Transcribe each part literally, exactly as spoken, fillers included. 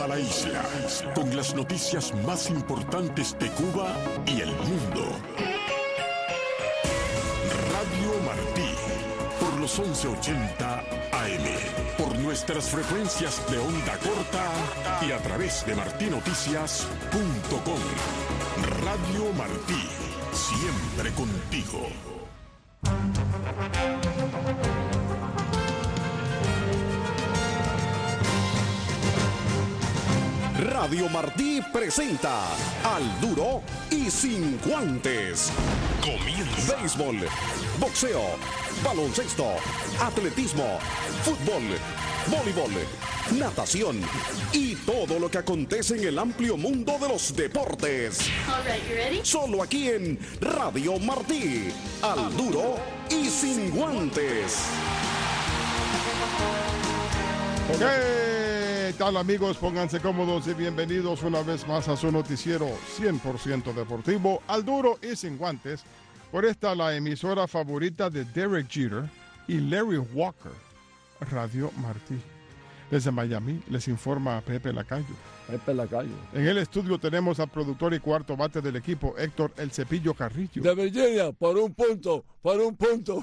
toda la isla, con las noticias más importantes de Cuba y el mundo. Radio Martí, por los once ochenta A M, por nuestras frecuencias de onda corta y a través de martinoticias punto com. Radio Martí, siempre contigo. Radio Martí presenta Al Duro y Sin Guantes. Comienza. Béisbol, boxeo, baloncesto, atletismo, fútbol, voleibol, natación y todo lo que acontece en el amplio mundo de los deportes. All right, you ready? Solo aquí en Radio Martí. Al Duro y Sin Guantes. ¿Qué tal, amigos? Pónganse cómodos y bienvenidos una vez más a su noticiero cien por ciento deportivo, Al Duro y Sin Guantes, por esta la emisora favorita de Derek Jeter y Larry Walker, Radio Martí. Desde Miami les informa Pepe Lacayo. Pepe Lacayo. En el estudio tenemos al productor y cuarto bate del equipo, Héctor El Cepillo Carrillo. De Virginia, por un punto, por un punto.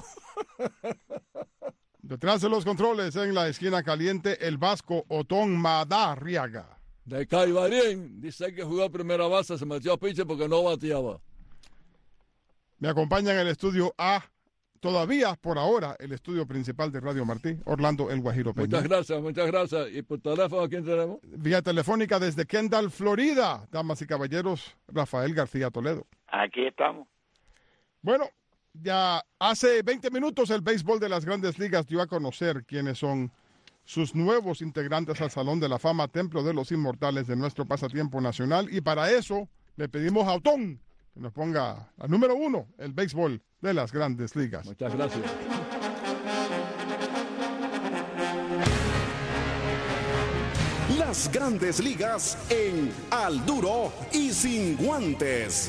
Detrás de los controles, en la esquina caliente, el vasco Otón Madarriaga. De Caibarín, dice que jugó primera base, se metió a pinche porque no bateaba. Me acompaña en el estudio A, todavía por ahora, el estudio principal de Radio Martí, Orlando El Guajiro Peña. Muchas gracias, muchas gracias. ¿Y por teléfono a quién tenemos? Vía telefónica desde Kendall, Florida, damas y caballeros, Rafael García Toledo. Aquí estamos. Bueno, ya hace veinte minutos el béisbol de las Grandes Ligas dio a conocer quiénes son sus nuevos integrantes al Salón de la Fama, Templo de los Inmortales de nuestro pasatiempo nacional. Y para eso le pedimos a Otón que nos ponga a número uno el béisbol de las Grandes Ligas. Muchas gracias. Las Grandes Ligas en Al Duro y Sin Guantes.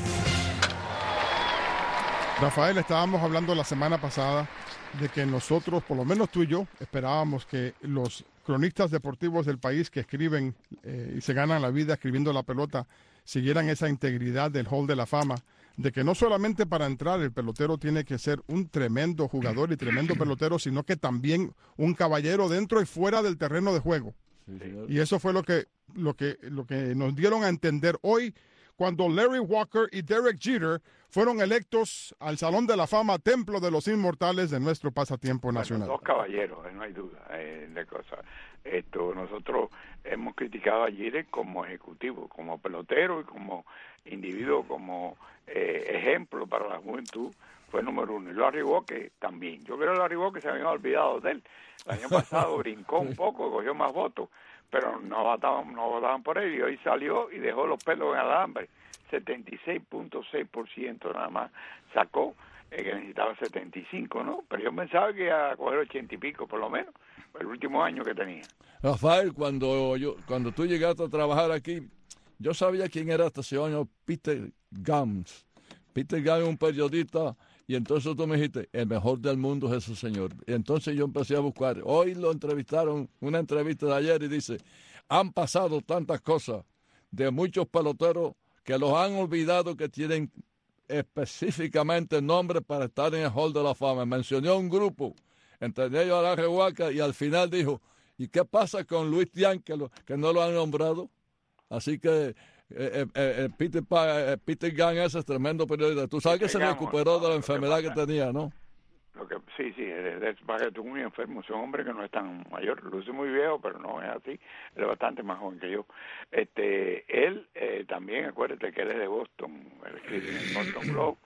Rafael, estábamos hablando la semana pasada de que nosotros, por lo menos tú y yo, esperábamos que los cronistas deportivos del país que escriben eh, y se ganan la vida escribiendo la pelota siguieran esa integridad del Hall de la Fama, de que no solamente para entrar el pelotero tiene que ser un tremendo jugador y tremendo pelotero, sino que también un caballero dentro y fuera del terreno de juego. Sí, señor. Y eso fue lo que, lo que, lo que nos dieron a entender hoy, cuando Larry Walker y Derek Jeter fueron electos al Salón de la Fama, Templo de los Inmortales de nuestro pasatiempo Bueno, nacional. dos caballeros, eh, no hay duda eh, de cosas. Esto, nosotros hemos criticado a Jeter como ejecutivo, como pelotero y como individuo, como eh, ejemplo para la juventud. Fue número uno. Y Larry Walker también. Yo creo que Larry Walker se había olvidado de él. El año pasado brincó un poco, cogió más votos, pero no votaban, no votaban por él, y hoy salió y dejó los pelos en alambre. setenta y seis punto seis por ciento nada más sacó, eh, que necesitaba setenta y cinco, ¿no? Pero yo pensaba que iba a coger ochenta y pico, por lo menos, el último año que tenía. Rafael, cuando yo, cuando tú llegaste a trabajar aquí, yo sabía quién era este señor Peter Gams. Peter Gams es un periodista, y entonces tú me dijiste, el mejor del mundo es ese señor. Y entonces yo empecé a buscar. Hoy lo entrevistaron, una entrevista de ayer, y dice, han pasado tantas cosas de muchos peloteros que los han olvidado que tienen específicamente nombres para estar en el Hall de la Fama. Mencionó un grupo, entre ellos a Larry Walker, y al final dijo, ¿y qué pasa con Luis Tiant, que, lo, que no lo han nombrado? Así que eh, eh, eh, Peter, eh, Peter Gang ese es tremendo periodista. Tú sabes que se recuperó de la enfermedad que tenía, ¿no? Lo que, sí, sí, es, es, es muy enfermo, es un hombre que no es tan mayor, luce muy viejo, pero no es así, él es bastante más joven que yo. Este, él eh, también, acuérdate que él es de Boston, él escribe en el Boston Globe,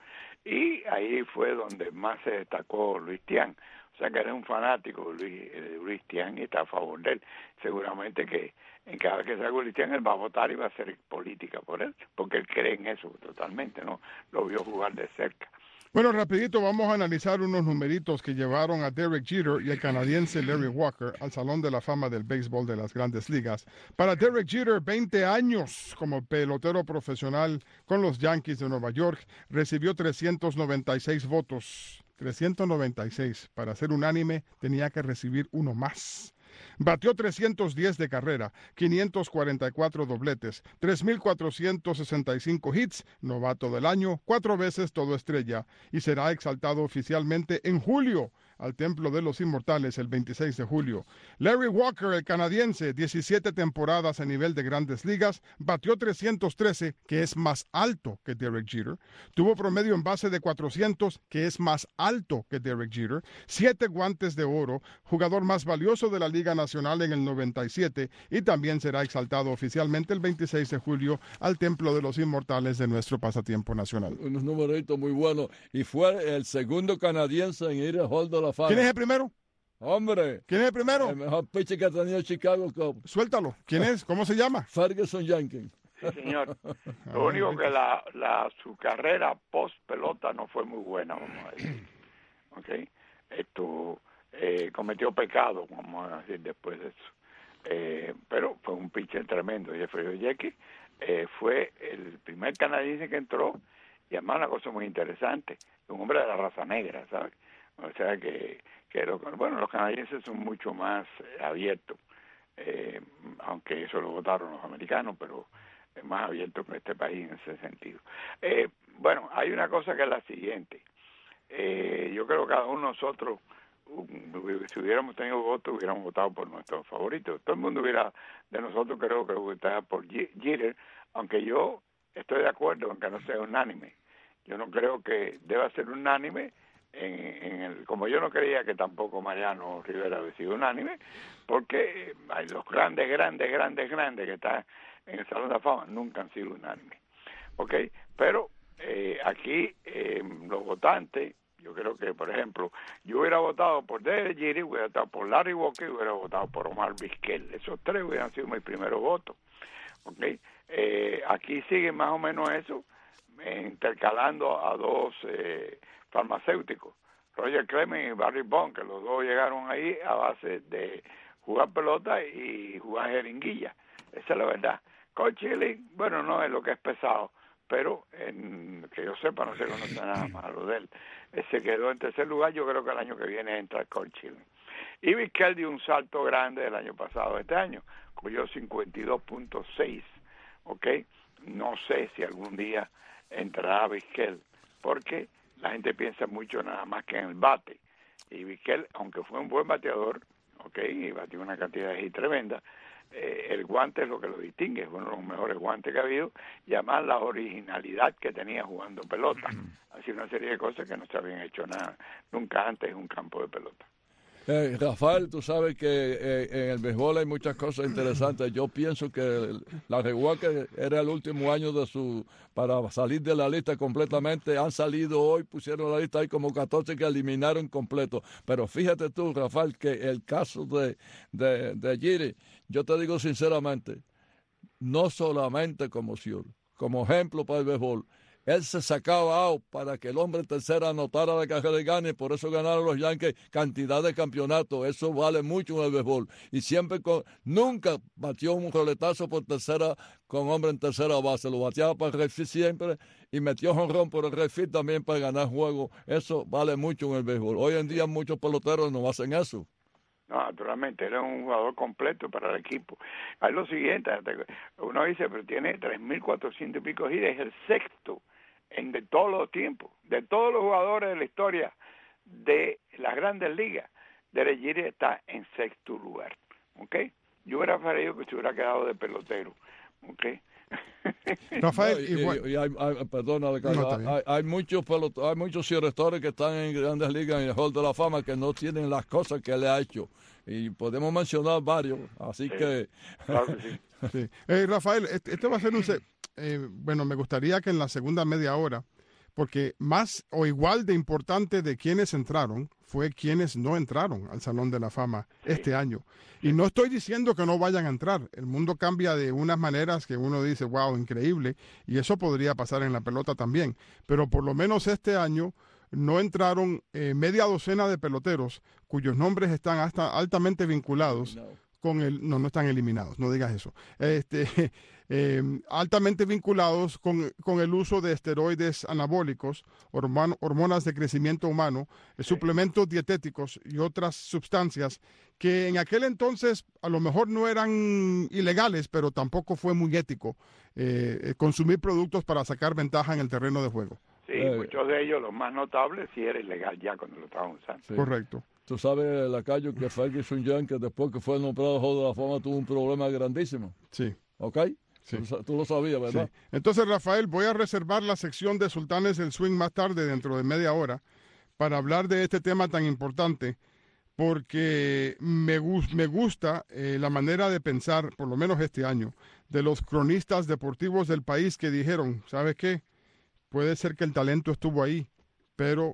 y ahí fue donde más se destacó Luis Tiant. O sea que eres un fanático de Luis, de Luis Tiant y está a favor de él. Seguramente que en cada vez que salga Luis Tiant él va a votar y va a hacer política por él, porque él cree en eso totalmente, ¿no? Lo vio jugar de cerca. Bueno, rapidito vamos a analizar unos numeritos que llevaron a Derek Jeter y al canadiense Larry Walker al Salón de la Fama del Béisbol de las Grandes Ligas. Para Derek Jeter, veinte años como pelotero profesional con los Yankees de Nueva York, recibió trescientos noventa y seis votos. trescientos noventa y seis. Para ser unánime, tenía que recibir uno más. Batió trescientos diez de carrera, quinientos cuarenta y cuatro dobletes, tres mil cuatrocientos sesenta y cinco hits, novato del año, cuatro veces todo estrella, y será exaltado oficialmente en julio al Templo de los Inmortales el veintiséis de julio. Larry Walker, el canadiense, diecisiete temporadas a nivel de Grandes Ligas, batió trescientos trece, que es más alto que Derek Jeter. Tuvo promedio en base de cuatrocientos, que es más alto que Derek Jeter. Siete guantes de oro, jugador más valioso de la Liga Nacional en el noventa y siete, y también será exaltado oficialmente el veintiséis de julio al Templo de los Inmortales de nuestro pasatiempo nacional. Unos numeritos muy buenos. Y fue el segundo canadiense en ir al Hall de la Fama. ¿Quién es el primero? Hombre. ¿Quién es el primero? El mejor pitcher que ha tenido Chicago Cubs. Suéltalo. ¿Quién es? ¿Cómo se llama? Ferguson Jenkins. Sí, señor. Lo único que la, la su carrera post pelota no fue muy buena, vamos a decir. Okay. Esto eh, cometió pecado, vamos a decir después de eso. Eh, pero fue un pitcher tremendo. Jeffrey Jenkins eh, fue el primer canadiense que entró, y además una cosa muy interesante, un hombre de la raza negra, ¿sabes? O sea que, que lo, bueno, los canadienses son mucho más eh, abiertos, eh, aunque eso lo votaron los americanos, pero es más abierto que este país en ese sentido. Eh, bueno, hay una cosa que es la siguiente. Eh, yo creo que cada uno de nosotros, um, si hubiéramos tenido votos, hubiéramos votado por nuestros favoritos. Todo el mundo hubiera, de nosotros creo que votaba por Jeter, aunque yo estoy de acuerdo en que no sea unánime. Yo no creo que deba ser unánime. En, en el, como yo no creía que tampoco Mariano Rivera había sido unánime, porque hay los grandes, grandes, grandes, grandes que están en el Salón de la Fama nunca han sido unánimes, ¿ok? Pero eh, aquí eh, los votantes, yo creo que, por ejemplo, yo hubiera votado por Derek Jeter, hubiera votado por Larry Walker y hubiera votado por Omar Vizquel. Esos tres hubieran sido mis primeros votos, ¿ok? Eh, aquí sigue más o menos eso, eh, intercalando a dos eh, farmacéuticos, Roger Clemens y Barry Bonds, que los dos llegaron ahí a base de jugar pelota y jugar jeringuilla. Esa es la verdad. Curt Schilling, bueno, no es lo que es pesado, pero en, que yo sepa no se conoce nada malo de él. Él se quedó en tercer lugar, yo creo que el año que viene entra Curt Schilling. Y Vizquel dio un salto grande el año pasado, este año, cogió cincuenta y dos punto seis, ¿ok? No sé si algún día entrará Vizquel, porque la gente piensa mucho nada más que en el bate. Y Vizquel, aunque fue un buen bateador, ok, y batió una cantidad de hits tremenda, eh, el guante es lo que lo distingue, es uno de los mejores guantes que ha habido, y además la originalidad que tenía jugando pelota. Así una serie de cosas que no se habían hecho nada nunca antes en un campo de pelota. Eh, Rafael, tú sabes que eh, en el béisbol hay muchas cosas interesantes. Yo pienso que la Walker era el último año de su para salir de la lista completamente. Han salido hoy, pusieron la lista, hay como catorce que eliminaron completo. Pero fíjate tú, Rafael, que el caso de, de, de Jeter, yo te digo sinceramente, no solamente como Siur, como ejemplo para el béisbol. Él se sacaba out para que el hombre tercera anotara la carrera y gane, por eso ganaron los Yankees cantidad de campeonatos. Eso vale mucho en el béisbol. Y siempre, con, nunca batió un roletazo por tercera con hombre en tercera base. Lo bateaba para el refit siempre y metió jonrón por el refit también para ganar juego. Eso vale mucho en el béisbol. Hoy en día muchos peloteros no hacen eso. No, naturalmente, era un jugador completo para el equipo. Hay lo siguiente, uno dice, pero tiene tres mil cuatrocientos y pico hits, es el sexto en de todos los tiempos, de todos los jugadores de la historia de las grandes ligas. Derek Jeter está en sexto lugar, ¿ok? Yo hubiera preferido que se hubiera quedado de pelotero, ¿ok? Rafael, no, y, igual. y, y hay, hay, perdona, No, hay, hay muchos pelot- hay muchos directores que están en grandes ligas en el Hall de la Fama que no tienen las cosas que le ha hecho. Y podemos mencionar varios, así sí, que... Claro que sí. Sí. Eh, Rafael, este, este va a ser un... Se- eh, bueno, me gustaría que en la segunda media hora, porque más o igual de importante de quienes entraron fue quienes no entraron al Salón de la Fama sí. este año. Y no estoy diciendo que no vayan a entrar. El mundo cambia de unas maneras que uno dice, wow, increíble, y eso podría pasar en la pelota también. Pero por lo menos este año no entraron eh, media docena de peloteros cuyos nombres están hasta altamente vinculados No. con el, no, no están eliminados, no digas eso, este, eh, altamente vinculados con, con el uso de esteroides anabólicos, hormon, hormonas de crecimiento humano, eh, suplementos dietéticos y otras sustancias que en aquel entonces a lo mejor no eran ilegales, pero tampoco fue muy ético eh, consumir productos para sacar ventaja en el terreno de juego. Sí, eh, muchos de ellos, los más notables, sí era ilegal ya cuando lo estaban usando. Sí. Correcto. Tú sabes, Lacayo, que Ferguson Jenkins, después que fue nombrado Hall de la Fama, tuvo un problema grandísimo. Sí. ¿Ok? Sí. Tú, tú lo sabías, ¿verdad? Sí. Entonces, Rafael, voy a reservar la sección de Sultanes del Swing más tarde, dentro de media hora, para hablar de este tema tan importante, porque me, me gusta eh, la manera de pensar, por lo menos este año, de los cronistas deportivos del país que dijeron, ¿sabes qué? Puede ser que el talento estuvo ahí, pero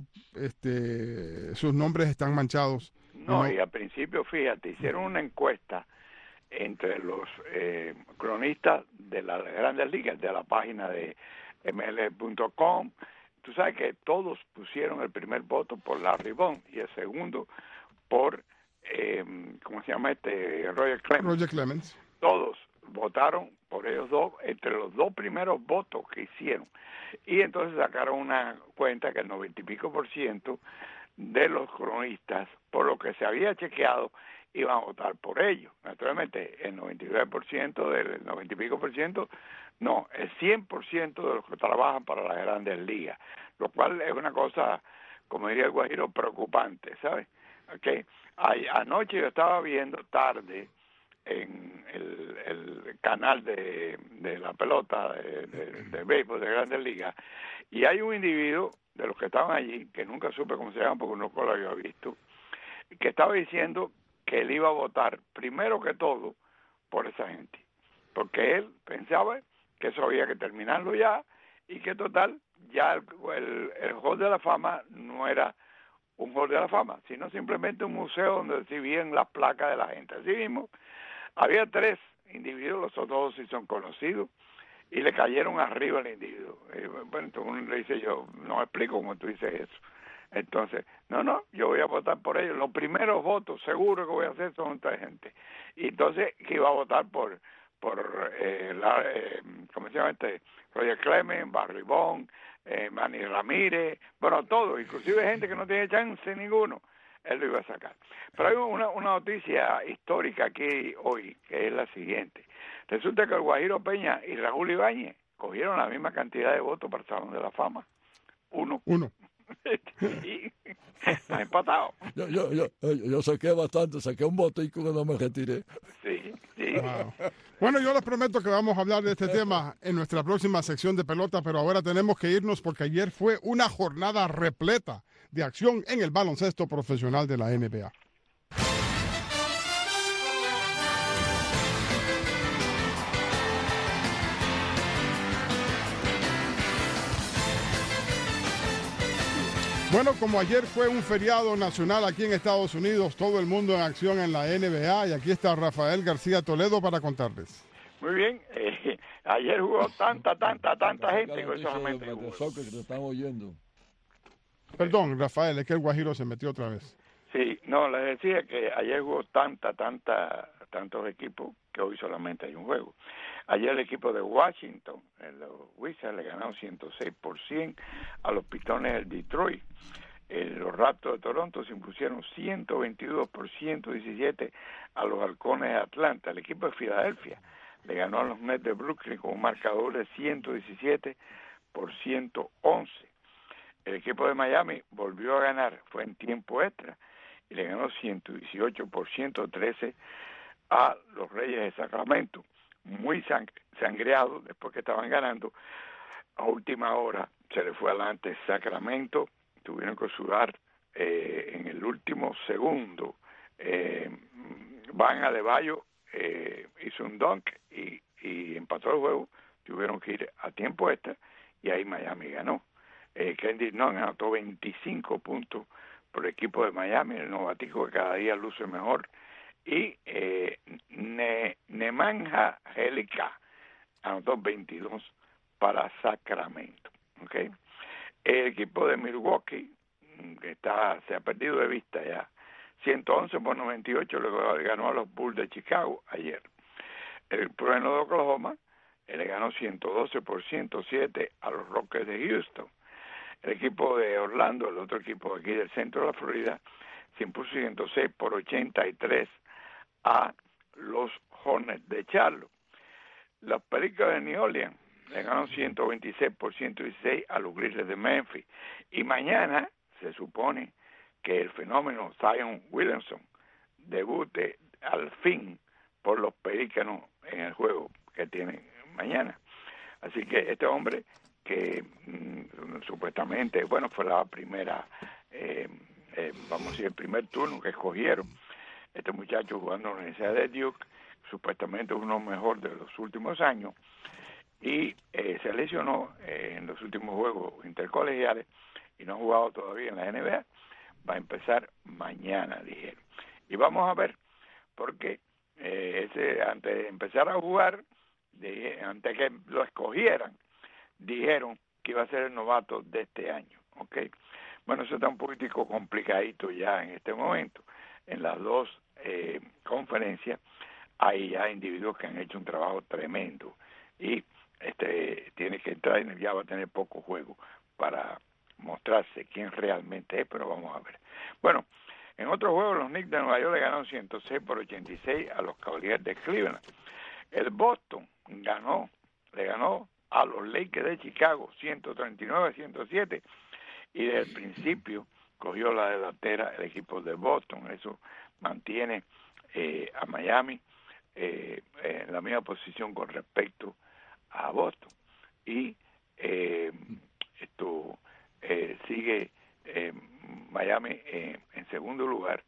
este, sus nombres están manchados. No, no, y al principio, fíjate, hicieron una encuesta entre los eh, cronistas de las grandes ligas, de la página de M L B punto com. Tú sabes que todos pusieron el primer voto por Larry Bond y el segundo por, eh, ¿cómo se llama este? Roger Clemens. Roger Clemens. Todos votaron por ellos dos, entre los dos primeros votos que hicieron. Y entonces sacaron una cuenta que el noventa y pico por ciento de los cronistas, por lo que se había chequeado, iban a votar por ellos. Naturalmente, el noventa y nueve por ciento del noventa y pico por ciento, no, el cien por ciento de los que trabajan para las grandes ligas, lo cual es una cosa, como diría el Guajiro, preocupante, ¿sabes? Okay. Ay, anoche yo estaba viendo tarde en el, el canal de, de la pelota de, de, de béisbol de Grandes Ligas, y hay un individuo de los que estaban allí, que nunca supe cómo se llama porque nunca lo había visto, que estaba diciendo que él iba a votar primero que todo por esa gente, porque él pensaba que eso había que terminarlo ya, y que total, ya el, el, el Hall de la Fama no era un Hall de la Fama, sino simplemente un museo donde exhibían las placas de la gente. Así mismo, había tres individuos, los otros dos sí son conocidos, y le cayeron arriba al individuo. Y, bueno, entonces uno le dice, yo no explico cómo tú dices eso. Entonces, no, no, yo voy a votar por ellos. Los primeros votos, seguro que voy a hacer, son esta gente. Y entonces, que iba a votar por, por eh, la, eh, ¿cómo se llama este? Roger Clemens, Barry Bond, eh, Manny Ramírez, bueno, todo, inclusive gente que no tiene chance ninguno, él lo iba a sacar. Pero hay una, una noticia histórica aquí hoy, que es la siguiente. Resulta que el Guajiro Peña y Raúl Ibáñez cogieron la misma cantidad de votos para el Salón de la Fama. Uno. Uno. Y está empatado. Yo, yo, yo, yo saqué bastante, saqué un botico que no me retiré. Sí, sí. Wow. Bueno, yo les prometo que vamos a hablar de este tema en nuestra próxima sección de pelota, pero ahora tenemos que irnos porque ayer fue una jornada repleta de acción en el baloncesto profesional de la N B A. Bueno, como ayer fue un feriado nacional aquí en Estados Unidos, todo el mundo en acción en la N B A, y aquí está Rafael García Toledo para contarles. Muy bien, eh, ayer jugó tanta, tanta, tanta gente que solamente jugó. Que te están oyendo. Perdón, Rafael, es que el Guajiro se metió otra vez. Sí, no, les decía que ayer jugó tanta, tanta, tantos equipos que hoy solamente hay un juego. Ayer el equipo de Washington, los Wizards, le ganaron ciento seis por ciento a los Pitones del Detroit. Eh, los Raptors de Toronto se impusieron ciento veintidós por ciento diecisiete a los Halcones de Atlanta. El equipo de Filadelfia le ganó a los Nets de Brooklyn con un marcador de ciento diecisiete por ciento once. El equipo de Miami volvió a ganar, fue en tiempo extra, y le ganó ciento dieciocho por ciento trece a los Reyes de Sacramento. Muy sang sangreado después que estaban ganando. A última hora se le fue adelante Sacramento, tuvieron que sudar eh, en el último segundo. Eh, Van Adebayo eh, hizo un dunk y, y empató el juego, tuvieron que ir a tiempo extra y ahí Miami ganó. Eh, Kendrick Nunn anotó veinticinco puntos por el equipo de Miami, el novatico que cada día luce mejor. Y eh, ne Nemanja Bjelica anotó veintidós para Sacramento. ¿Okay? El equipo de Milwaukee, que está se ha perdido de vista ya, ciento once por noventa y ocho le ganó a los Bulls de Chicago ayer. El Trueno de Oklahoma le ganó ciento doce por ciento siete a los Rockets de Houston. El equipo de Orlando, el otro equipo aquí del centro de la Florida, se impuso ciento seis por ochenta y tres a los Hornets de Charlotte. Los Pericos de New Orleans le ganaron ciento veintiséis por ciento dieciséis a los Grizzlies de Memphis. Y mañana se supone que el fenómeno Zion Williamson debute al fin por los Pelícanos en el juego que tienen mañana. Así que este hombre que mmm, supuestamente, bueno, fue la primera, eh, eh, vamos a decir, el primer turno que escogieron. Este muchacho jugando en la Universidad de Duke, supuestamente uno mejor de los últimos años, y eh, se lesionó eh, en los últimos juegos intercolegiales y no ha jugado todavía en la N B A. Va a empezar mañana, dijeron. Y vamos a ver, porque eh, ese, antes de empezar a jugar, dije, antes que lo escogieran, dijeron que iba a ser el novato de este año, ¿ok? Bueno, eso está un poquitico complicadito ya en este momento. En las dos eh, conferencias hay ya individuos que han hecho un trabajo tremendo y este tiene que entrar y ya va a tener poco juego para mostrarse quién realmente es, pero vamos a ver. Bueno, en otro juego los Knicks de Nueva York le ganaron ciento seis por ochenta y seis a los Cavaliers de Cleveland. El Boston ganó, le ganó a los Lakers de Chicago ciento treinta y nueve a ciento siete y desde el principio cogió la delantera el equipo de Boston. Eso mantiene eh, a Miami eh, en la misma posición con respecto a Boston y eh, esto eh, sigue eh, Miami eh, en segundo lugar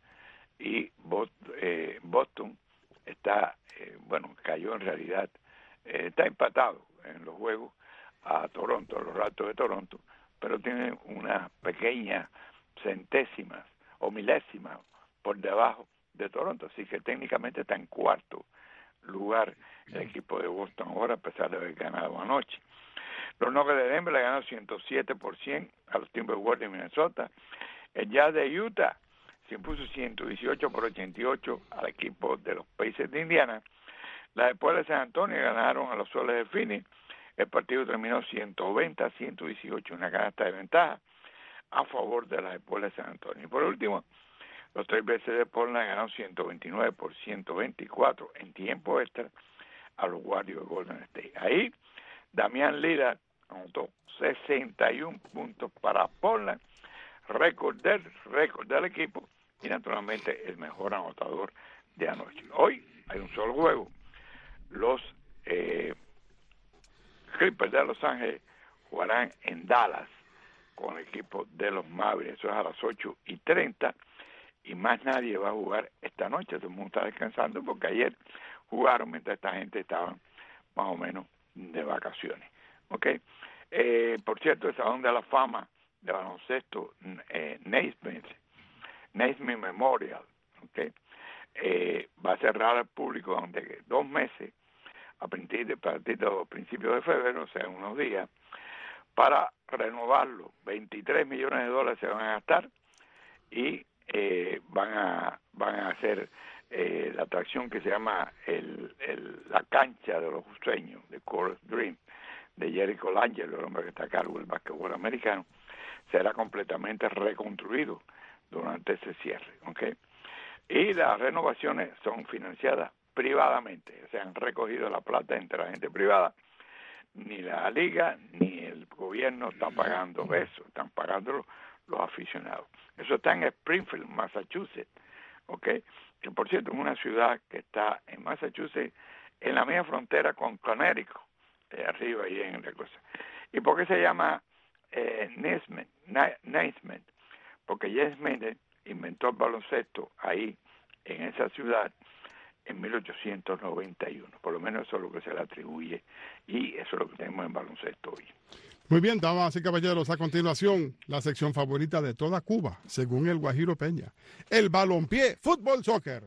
y Boston, eh, Boston está eh, bueno cayó en realidad eh, está empatado en los juegos a Toronto, a los Raptors de Toronto, pero tiene unas pequeñas centésimas o milésimas por debajo de Toronto, así que técnicamente está en cuarto lugar el equipo de Boston ahora, a pesar de haber ganado anoche. Los Nuggets de Denver le ganaron ciento siete por ciento a los Timberwolves de Minnesota. El Jazz de Utah se impuso ciento dieciocho por ochenta y ocho al equipo de los Pacers de Indiana. Las Espuelas de San Antonio ganaron a los Soles de Phoenix. El partido terminó ciento veinte a ciento dieciocho, una canasta de ventaja a favor de las Espuelas de San Antonio. Y por último, los tres veces de Portland ganaron ciento veintinueve por ciento veinticuatro en tiempo extra a los Warriors de Golden State. Ahí, Damian Lillard anotó sesenta y uno puntos para Portland, récord del, récord del equipo y naturalmente el mejor anotador de anoche. Hoy hay un solo juego. Los eh, Clippers de Los Ángeles jugarán en Dallas con el equipo de los Mavericks. Eso es a las ocho y treinta y más nadie va a jugar esta noche. Todo el mundo está descansando porque ayer jugaron mientras esta gente estaba más o menos de vacaciones. ¿Ok? Eh, por cierto, el Salón de la Fama de baloncesto eh, Naismith, Naismith Memorial, ¿ok? Eh, va a cerrar al público durante dos meses a partir de, a partir de los principios de febrero, o sea, unos días, para renovarlo. veintitrés millones de dólares se van a gastar y eh, van a van a hacer eh, la atracción que se llama el, el, la cancha de los sueños, de Coors Dream, de Jerry Colangelo, el hombre que está a cargo del basquetbol americano, será completamente reconstruido durante ese cierre, ¿ok? Y las renovaciones son financiadas privadamente, se han recogido la plata entre la gente privada, ni la liga ni el gobierno están pagando eso, están pagando los, los aficionados. Eso está en Springfield, Massachusetts, ¿ok? Que por cierto es una ciudad que está en Massachusetts, en la misma frontera con Connecticut, de arriba ahí en la cosa. ¿Y por qué se llama eh, Naismith? Naismith, porque James Miller inventó el baloncesto ahí, en esa ciudad, en mil ochocientos noventa y uno. Por lo menos eso es lo que se le atribuye y eso es lo que tenemos en baloncesto hoy. Muy bien, damas y caballeros, a continuación, la sección favorita de toda Cuba, según el Guajiro Peña, el balompié, fútbol, soccer.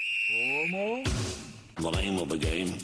¿Cómo? The name of the game.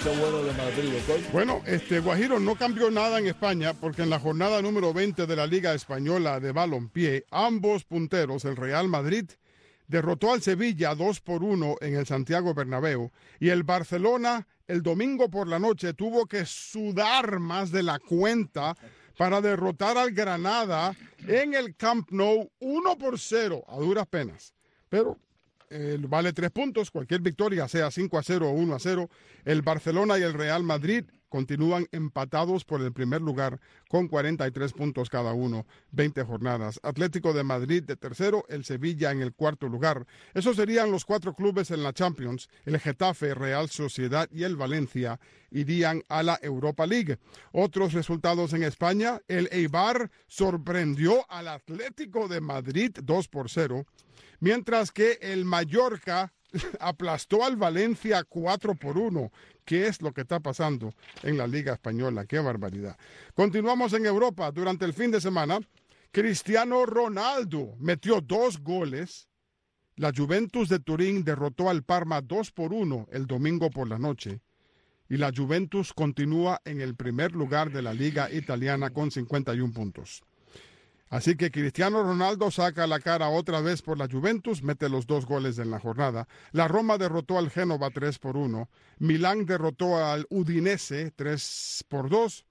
noticia buena de Madrid, ¿ok? Bueno, este Guajiro, no cambió nada en España porque en la jornada número veinte de la Liga Española de Balompié, ambos punteros, el Real Madrid, derrotó al Sevilla dos por uno en el Santiago Bernabéu y el Barcelona el domingo por la noche tuvo que sudar más de la cuenta para derrotar al Granada en el Camp Nou uno por cero a duras penas. Pero eh, vale tres puntos, cualquier victoria, sea cinco a cero o uno a cero. El Barcelona y el Real Madrid continúan empatados por el primer lugar con cuarenta y tres puntos cada uno, veinte jornadas. Atlético de Madrid de tercero, el Sevilla en el cuarto lugar. Esos serían los cuatro clubes en la Champions. El Getafe, Real Sociedad y el Valencia irían a la Europa League. Otros resultados en España, el Eibar sorprendió al Atlético de Madrid dos por cero, mientras que el Mallorca aplastó al Valencia cuatro por uno. ¿Qué es lo que está pasando en la Liga Española? ¡Qué barbaridad! Continuamos en Europa. Durante el fin de semana, Cristiano Ronaldo metió dos goles. La Juventus de Turín derrotó al Parma dos por uno el domingo por la noche. Y la Juventus continúa en el primer lugar de la Liga Italiana con cincuenta y uno puntos. Así que Cristiano Ronaldo saca la cara otra vez por la Juventus, mete los dos goles en la jornada. La Roma derrotó al Génova tres por uno. Milán derrotó al Udinese tres por dos.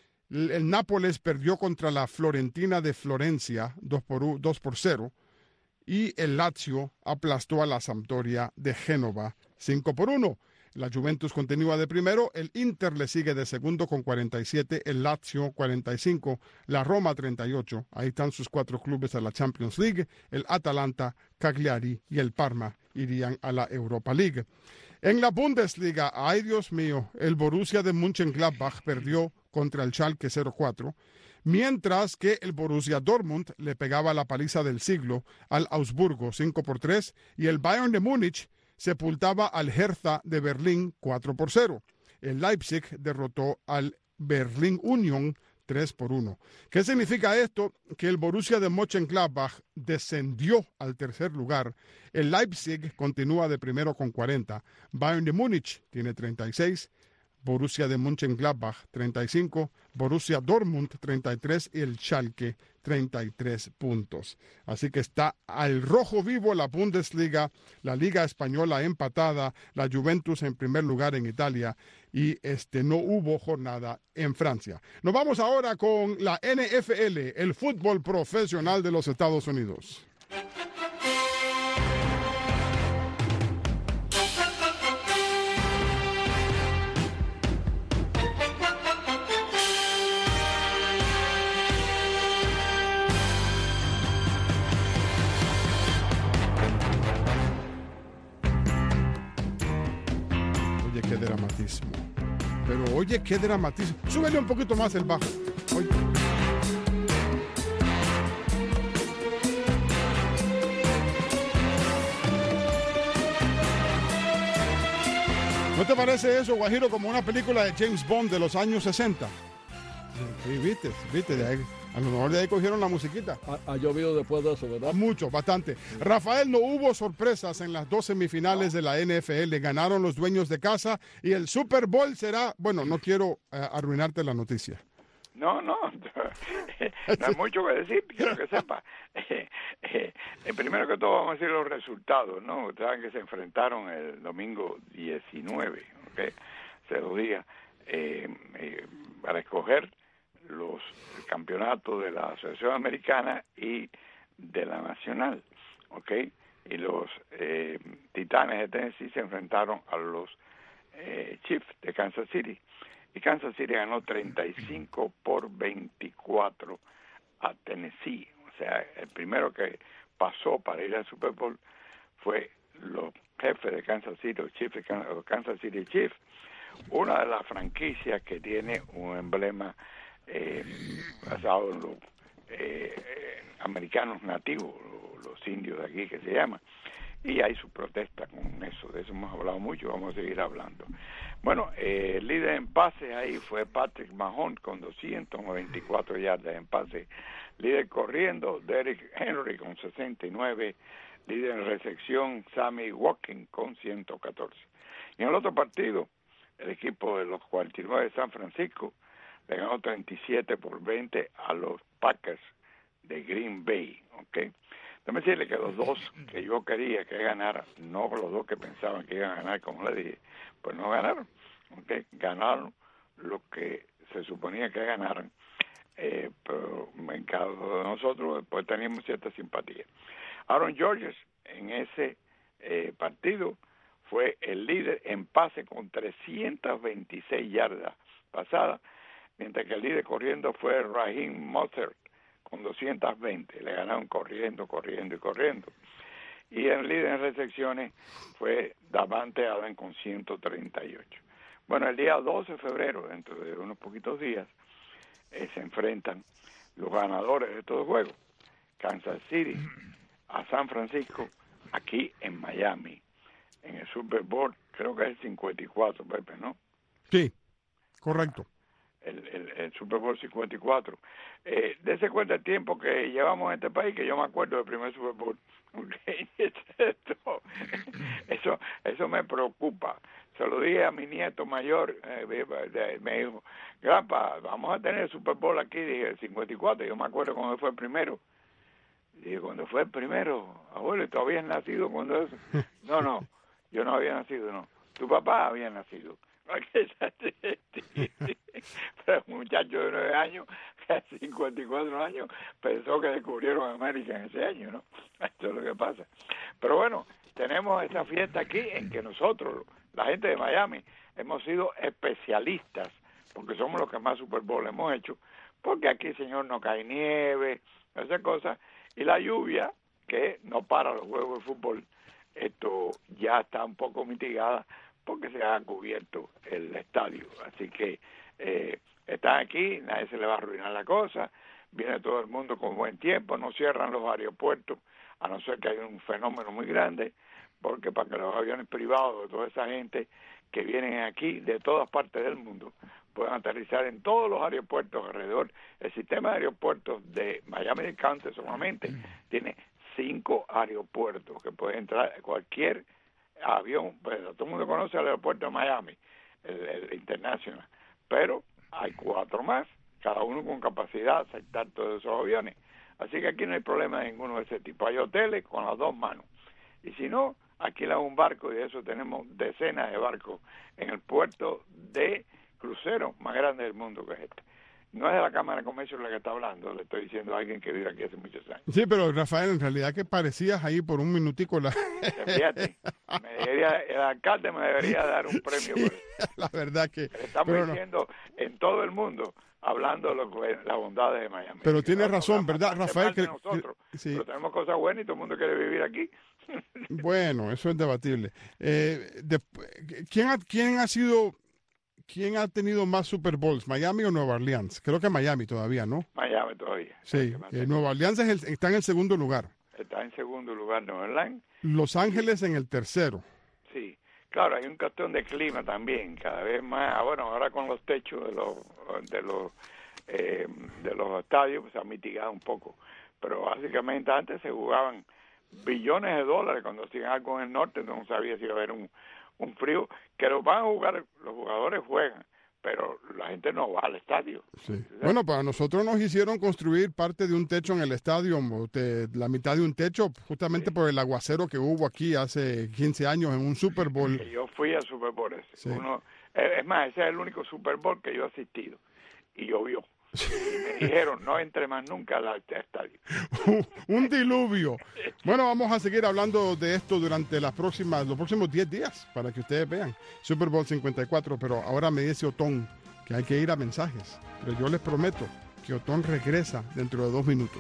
El Nápoles perdió contra la Florentina de Florencia dos por cero. Y el Lazio aplastó a la Sampdoria de Génova cinco por uno. La Juventus continúa de primero, el Inter le sigue de segundo con cuarenta y siete, el Lazio cuarenta y cinco, la Roma treinta y ocho. Ahí están sus cuatro clubes a la Champions League. El Atalanta, Cagliari y el Parma irían a la Europa League. En la Bundesliga, ay Dios mío, el Borussia de Mönchengladbach perdió contra el Schalke cero cuatro, mientras que el Borussia Dortmund le pegaba la paliza del siglo al Augsburgo cinco por tres y el Bayern de Múnich sepultaba al Hertha de Berlín cuatro por cero. El Leipzig derrotó al Berlin Union tres por uno. ¿Qué significa esto? Que el Borussia de Mönchengladbach descendió al tercer lugar. El Leipzig continúa de primero con cuarenta. Bayern de Múnich tiene treinta y seis. Borussia de Mönchengladbach treinta y cinco, Borussia Dortmund treinta y tres y el Schalke treinta y tres puntos. Así que está al rojo vivo la Bundesliga, la Liga Española empatada, la Juventus en primer lugar en Italia y este no hubo jornada en Francia. Nos vamos ahora con la N F L, el fútbol profesional de los Estados Unidos. Qué dramatismo. Pero oye, qué dramatismo. Súbele un poquito más el bajo. Oye. ¿No te parece eso, Guajiro, como una película de James Bond de los años sesenta? Sí, viste, viste, de ahí. A lo mejor de ahí cogieron la musiquita. Ha, ha llovido después de eso, ¿verdad? Mucho, bastante. Rafael, no hubo sorpresas en las dos semifinales de la N F L. Ganaron los dueños de casa y el Super Bowl será... Bueno, no quiero uh, arruinarte la noticia. No, no, no hay mucho que decir, quiero que sepa. Eh, eh, primero que todo vamos a decir los resultados, ¿no? Saben que se enfrentaron el domingo diecinueve, ¿ok? Hace dos días, eh, eh, para escoger los campeonatos de la Asociación Americana y de la Nacional, ¿ok? Y los eh, Titanes de Tennessee se enfrentaron a los eh, Chiefs de Kansas City. Y Kansas City ganó treinta y cinco por veinticuatro a Tennessee. O sea, el primero que pasó para ir al Super Bowl fue los jefes de Kansas City, los Chiefs de Kansas City Chiefs, una de las franquicias que tiene un emblema eh, basado en los eh, eh, americanos nativos, los, los indios de aquí que se llaman. Y hay su protesta con eso, de eso hemos hablado mucho, vamos a seguir hablando. Bueno, eh, el líder en pases ahí fue Patrick Mahomes con doscientos noventa y cuatro yardas en pase. Líder corriendo, Derrick Henry con sesenta y nueve. Líder en recepción, Sammy Watkins con ciento catorce. Y en el otro partido, el equipo de los cuarenta y nueve de San Francisco le ganó treinta y siete por veinte a los Packers de Green Bay, ¿ok? Déjame decirle que los dos que yo quería que ganaran, no los dos que pensaban que iban a ganar, como le dije, pues no ganaron, ¿ok? Ganaron lo que se suponía que ganaran, eh, pero en cada uno de nosotros pues teníamos cierta simpatía. Aaron Rodgers en ese eh, partido fue el líder en pase con trescientas veintiséis yardas pasadas, mientras que el líder corriendo fue Raheem Mostert con doscientas veinte. Le ganaron corriendo, corriendo y corriendo. Y el líder en recepciones fue Davante Adams con ciento treinta y ocho. Bueno, el día doce de febrero, dentro de unos poquitos días, eh, se enfrentan los ganadores de estos juegos, Kansas City a San Francisco, aquí en Miami, en el Super Bowl, creo que es el cincuenta y cuatro, Pepe, ¿no? Sí, correcto. El, el, el Super Bowl cincuenta y cuatro. Eh, dese cuenta el tiempo que llevamos en este país, que yo me acuerdo del primer Super Bowl. Okay. Eso, eso, eso me preocupa. Se lo dije a mi nieto mayor, eh, me dijo, Grandpa, vamos a tener el Super Bowl aquí, dije, el cincuenta y cuatro, yo me acuerdo cuando fue el primero. Dije, cuando fue el primero, abuelo, ¿tú habías nacido cuando eso? No, no, yo no había nacido, no. Tu papá había nacido. Pero un muchacho de nueve años, cincuenta y cuatro años, pensó que descubrieron América en ese año, ¿no? Esto es lo que pasa. Pero bueno, tenemos esta fiesta aquí en que nosotros, la gente de Miami, hemos sido especialistas, porque somos los que más Super Bowl hemos hecho, porque aquí, señor, no cae nieve, esas cosas, y la lluvia, que no para los juegos de fútbol, esto ya está un poco mitigada, porque se ha cubierto el estadio. Así que eh, están aquí, nadie se le va a arruinar la cosa, viene todo el mundo con buen tiempo, no cierran los aeropuertos, a no ser que haya un fenómeno muy grande, porque para que los aviones privados de toda esa gente que vienen aquí de todas partes del mundo puedan aterrizar en todos los aeropuertos alrededor. El sistema de aeropuertos de Miami-Dade County solamente tiene cinco aeropuertos que puede entrar cualquier avión, pues todo el mundo conoce el aeropuerto de Miami, el, el internacional, pero hay cuatro más, cada uno con capacidad de aceptar todos esos aviones, así que aquí no hay problema de ninguno de ese tipo. Hay hoteles con las dos manos, y si no, alquilan un barco, y de eso tenemos decenas de barcos en el puerto de crucero más grande del mundo, que es este. No es de la Cámara de Comercio la que está hablando, le estoy diciendo a alguien que vive aquí hace muchos años. Sí, pero Rafael, en realidad que parecías ahí por un minutico. La... Fíjate, me debería, el alcalde me debería dar un premio. Sí, por eso. La verdad que... Le estamos no. diciendo en todo el mundo, hablando de lo, las bondades de Miami. Pero tienes no, razón, no, ¿verdad, Rafael? Que, nosotros, que, sí. Pero tenemos cosas buenas y todo el mundo quiere vivir aquí. Bueno, eso es debatible. Eh, de, ¿quién, ha, ¿Quién ha sido... ¿Quién ha tenido más Super Bowls, Miami o Nueva Orleans? Creo que Miami todavía, ¿no? Miami todavía. Sí, eh, Nueva Orleans es el, está en el segundo lugar. Está en segundo lugar Nueva Orleans. Los Ángeles en el tercero. Sí, claro, hay un cuestión de clima también, cada vez más. Bueno, ahora con los techos de los de los eh, de los estadios pues, se ha mitigado un poco, pero básicamente antes se jugaban billones de dólares cuando hacían algo en el norte, no sabía si iba a haber un un frío, que los van a jugar, los jugadores juegan, pero la gente no va al estadio. Sí. Bueno, para nosotros nos hicieron construir parte de un techo en el estadio, de la mitad de un techo, justamente sí. por el aguacero que hubo aquí hace quince años en un Super Bowl. Yo fui al Super Bowl ese. Sí. Uno, es más, ese es el único Super Bowl que yo he asistido. Y llovió. Y me dijeron, no entre más nunca al estadio. Un diluvio. Bueno, vamos a seguir hablando de esto durante las próximas, los próximos diez días, para que ustedes vean. Super Bowl cincuenta y cuatro, pero ahora me dice Otón que hay que ir a mensajes. Pero yo les prometo que Otón regresa dentro de dos minutos.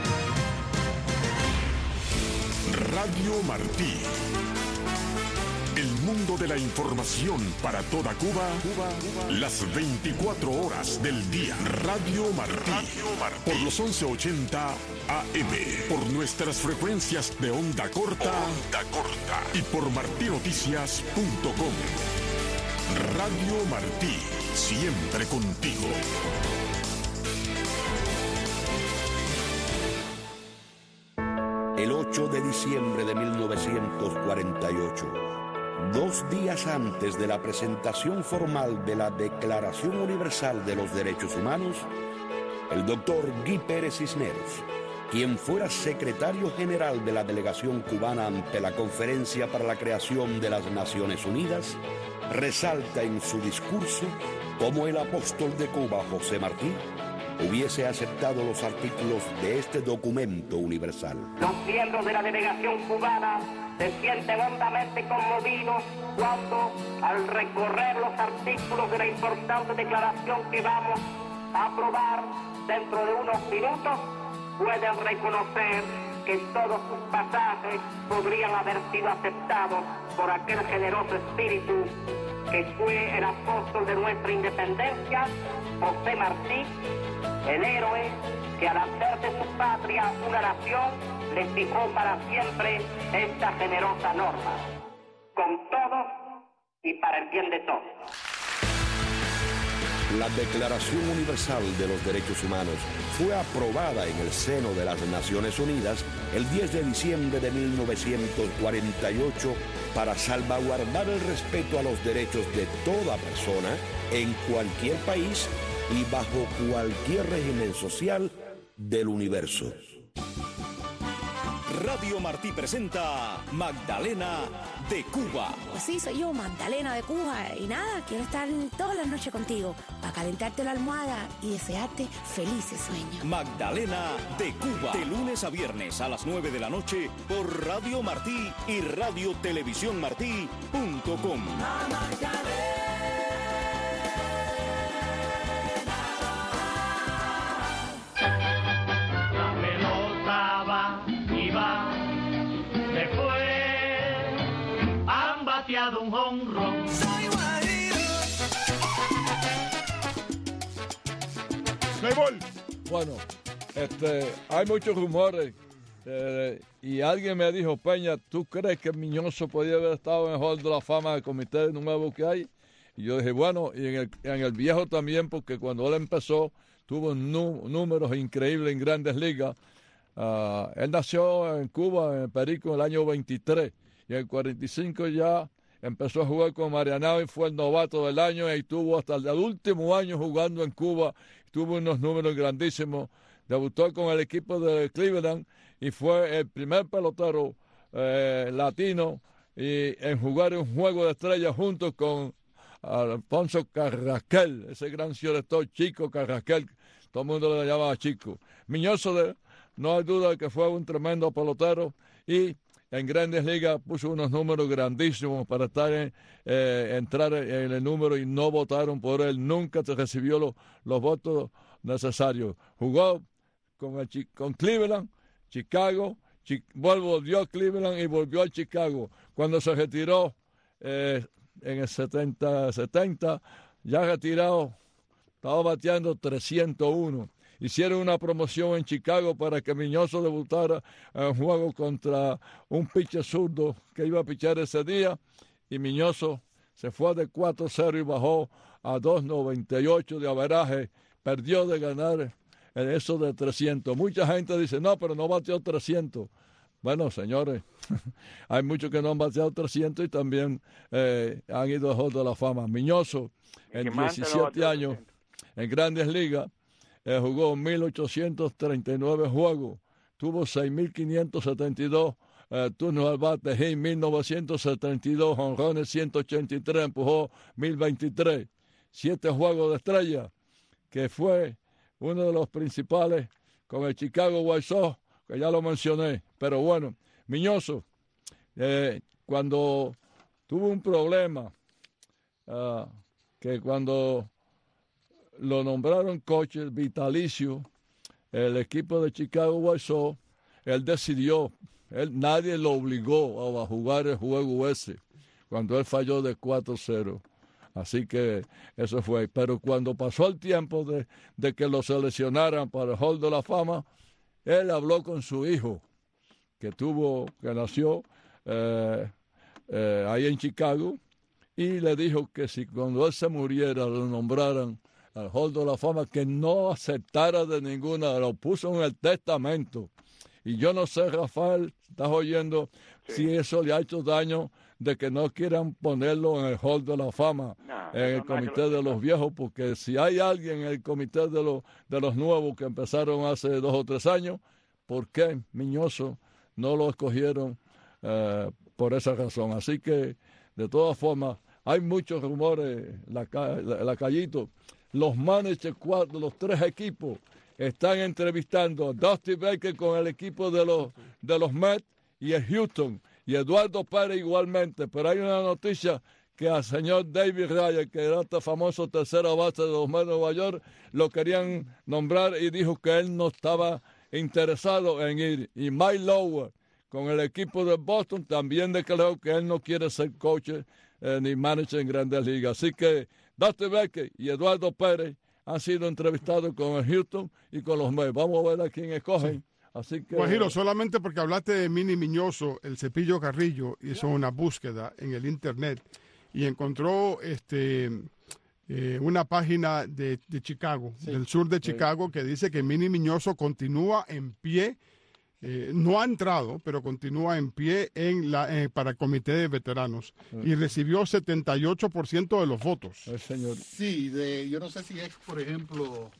Radio Martí, El mundo de la información para toda Cuba, Cuba, Cuba. Las veinticuatro horas del día. Radio Martí. Radio Martí. Por los once ochenta A M. Por nuestras frecuencias de onda corta. Onda corta. Y por martí noticias punto com. Radio Martí. Siempre contigo. El ocho de diciembre de mil novecientos cuarenta y ocho, dos días antes de la presentación formal de la Declaración Universal de los Derechos Humanos, el doctor Guy Pérez Cisneros, quien fuera secretario general de la delegación cubana ante la Conferencia para la Creación de las Naciones Unidas, resalta en su discurso cómo el apóstol de Cuba, José Martí, hubiese aceptado los artículos de este documento universal. Los miembros de la delegación cubana se sienten hondamente conmovidos cuando, al recorrer los artículos de la importante declaración que vamos a aprobar dentro de unos minutos, pueden reconocer que todos sus pasajes podrían haber sido aceptados por aquel generoso espíritu que fue el apóstol de nuestra independencia, José Martí, el héroe que al hacer de su patria una nación le fijó para siempre esta generosa norma, con todos y para el bien de todos. La Declaración Universal de los Derechos Humanos fue aprobada en el seno de las Naciones Unidas el diez de diciembre de mil novecientos cuarenta y ocho para salvaguardar el respeto a los derechos de toda persona en cualquier país y bajo cualquier régimen social del universo. Radio Martí presenta Magdalena de Cuba. Pues sí, soy yo, Magdalena de Cuba. Y nada, quiero estar todas las noches contigo para calentarte la almohada y desearte felices sueños. Magdalena de Cuba. De lunes a viernes a las nueve de la noche por Radio Martí y Radio Televisión Martí punto com. Un honrón. Bueno, este, hay muchos rumores eh, y alguien me dijo, Peña, ¿tú crees que Miñoso podía haber estado en el Hall de la Fama del comité nuevo que hay? Y yo dije, bueno, y en el, en el viejo también, porque cuando él empezó tuvo nu, números increíbles en Grandes Ligas. Uh, él nació en Cuba, en Perico, en el año veintitrés, y en el cuarenta y cinco ya empezó a jugar con Marianao y fue el novato del año y tuvo hasta el último año jugando en Cuba. Tuvo unos números grandísimos. Debutó con el equipo de Cleveland y fue el primer pelotero eh, latino y en jugar un juego de estrellas junto con Alfonso Carrasquel, ese gran señor Chico Carrasquel. Todo el mundo le llamaba Chico. Miñoso, de, no hay duda de que fue un tremendo pelotero y en Grandes Ligas puso unos números grandísimos para estar en, eh, entrar en el número y no votaron por él. Nunca se recibió lo, los votos necesarios. Jugó con, el, con Cleveland, Chicago, Chi, volvió a Cleveland y volvió a Chicago. Cuando se retiró eh, en el setenta, setenta, ya retirado, estaba bateando trescientos uno. Hicieron una promoción en Chicago para que Miñoso debutara en un juego contra un pitcher zurdo que iba a pichar ese día. Y Miñoso se fue de cuatro cero y bajó a dos noventa y ocho de averaje. Perdió de ganar en eso de trescientos. Mucha gente dice, no, pero no bateó trescientos. Bueno, señores, hay muchos que no han bateado trescientos y también eh, han ido al Hall de la Fama. Miñoso, en diecisiete años, en Grandes Ligas, Eh, jugó mil ochocientos treinta y nueve juegos, tuvo seis mil quinientos setenta y dos eh, turnos al bate, hit mil novecientos setenta y dos, jonrones ciento ochenta y tres, empujó mil veintitrés, siete juegos de estrella, que fue uno de los principales con el Chicago White Sox, que ya lo mencioné. Pero bueno, Miñoso, eh, cuando tuvo un problema, uh, que cuando lo nombraron coach vitalicio, el equipo de Chicago White Sox, él decidió, él, nadie lo obligó a jugar el juego ese. cuando él falló de cuatro cero. Así que eso fue. Pero cuando pasó el tiempo de, de que lo seleccionaran para el Hall de la Fama, él habló con su hijo, que tuvo, que nació eh, eh, ahí en Chicago, y le dijo que si cuando él se muriera lo nombraran al Hall de la Fama, que no aceptara de ninguna, lo puso en el testamento. Y yo no sé, Rafael, estás oyendo, sí, si eso le ha hecho daño de que no quieran ponerlo en el Hall de la Fama, no, en el no, comité no, de los viejos, porque si hay alguien en el comité de los, de los nuevos que empezaron hace dos o tres años, ¿por qué Miñoso no lo escogieron eh, por esa razón? Así que, de todas formas, hay muchos rumores, la, la, la Callito, los managers cuatro, los tres equipos están entrevistando a Dusty Baker con el equipo de los, de los Mets y el Houston, y Eduardo Pérez igualmente, pero hay una noticia que al señor David Ryan, que era este famoso tercera base de los Mets de Nueva York, lo querían nombrar y dijo que él no estaba interesado en ir. Y Mike Lower, con el equipo de Boston, también declaró que él no quiere ser coach eh, ni manager en Grandes Ligas. Así que Dusty Baker y Eduardo Pérez han sido entrevistados con el Houston y con los Mets. Vamos a ver a quién escogen. Sí. Así que, Guajiro, solamente porque hablaste de Mini Miñoso, el Cepillo Carrillo hizo una búsqueda en el internet y encontró este eh, una página de, de Chicago, sí, del sur de Chicago, sí, que dice que Mini Miñoso continúa en pie, eh, no ha entrado, pero continúa en pie en la eh, para el comité de veteranos, sí, y recibió setenta y ocho por ciento de los votos. El señor. Sí, de, yo no sé si es, por ejemplo...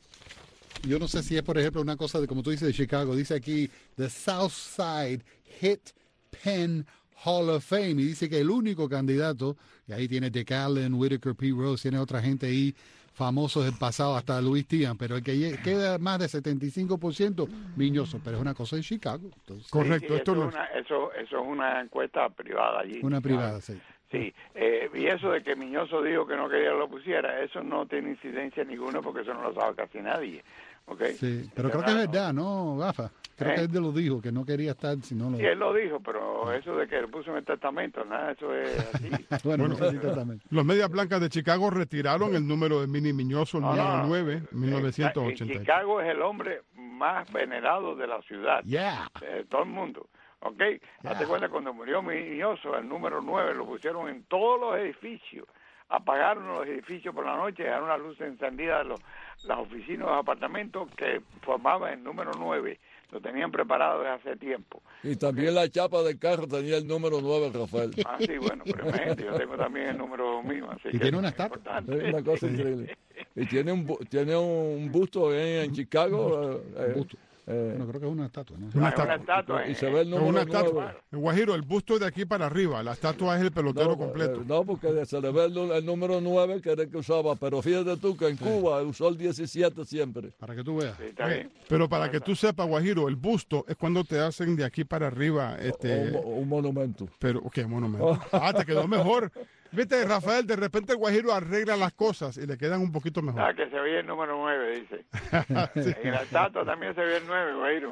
Yo no sé si es, por ejemplo, una cosa de, como tú dices, de Chicago. Dice aquí, The Southside Hit Pen Hall of Fame. Y dice que el único candidato, y ahí tiene Dick Allen, Whitaker, Pete Rose, tiene otra gente ahí, famosos del pasado, hasta Luis Tian. Pero el que queda más de setenta y cinco por ciento, Miñoso. Pero es una cosa de Chicago. Entonces. Correcto. Sí, sí, esto eso, no... es una, eso, eso es una encuesta privada allí. Una privada, sí. Sí, eh, y eso de que Miñoso dijo que no quería que lo pusiera, eso no tiene incidencia ninguna porque eso no lo sabe casi nadie. ¿Okay? Sí, pero creo que es verdad, ¿no, Gafa? Creo ¿Eh? que él lo dijo, que no quería estar si no lo... Sí, él lo dijo, pero eso de que lo puso en el testamento, nada, eso es así. bueno, bueno no sé si testamento. Los Medias Blancas de Chicago retiraron el número de Mini Miñoso, el no, número no, nueve, mil novecientos ochenta. En Chicago es el hombre más venerado de la ciudad, yeah, de todo el mundo. ¿Ok? Yeah. Hazte cuenta, cuando murió Miñoso, el número nueve lo pusieron en todos los edificios. Apagaron los edificios por la noche, dejaron las luces encendidas, los, las oficinas, los apartamentos que formaban el número nueve. Lo tenían preparado desde hace tiempo. Y también la chapa del carro tenía el número nueve, Rafael. Ah, sí, bueno, pero imagínate, yo tengo también el número mío. Así y que tiene una estatua. Es una cosa increíble. Y tiene un, tiene un busto en, en Chicago. Eh, un busto. Eh, no, creo que es una estatua, ¿no? Una estatua. estatua. Una estatua y se ve el número una nueve. estatua. El Guajiro, el busto es de aquí para arriba, la estatua es el pelotero no, completo. Eh, no, porque se le ve el, el número nueve que era el que usaba, pero fíjate tú que en sí. Cuba usó el diecisiete siempre. Para que tú veas. Sí, está bien. Pero para que tú sepas, Guajiro, el busto es cuando te hacen de aquí para arriba. este Un, un monumento. Pero, ¿qué monumento? Ah, te quedó mejor. Viste, Rafael, de repente el Guajiro arregla las cosas y le quedan un poquito mejor. Ah, que se veía el número nueve, dice. Sí. En la estatua también se ve el nueve, Guajiro.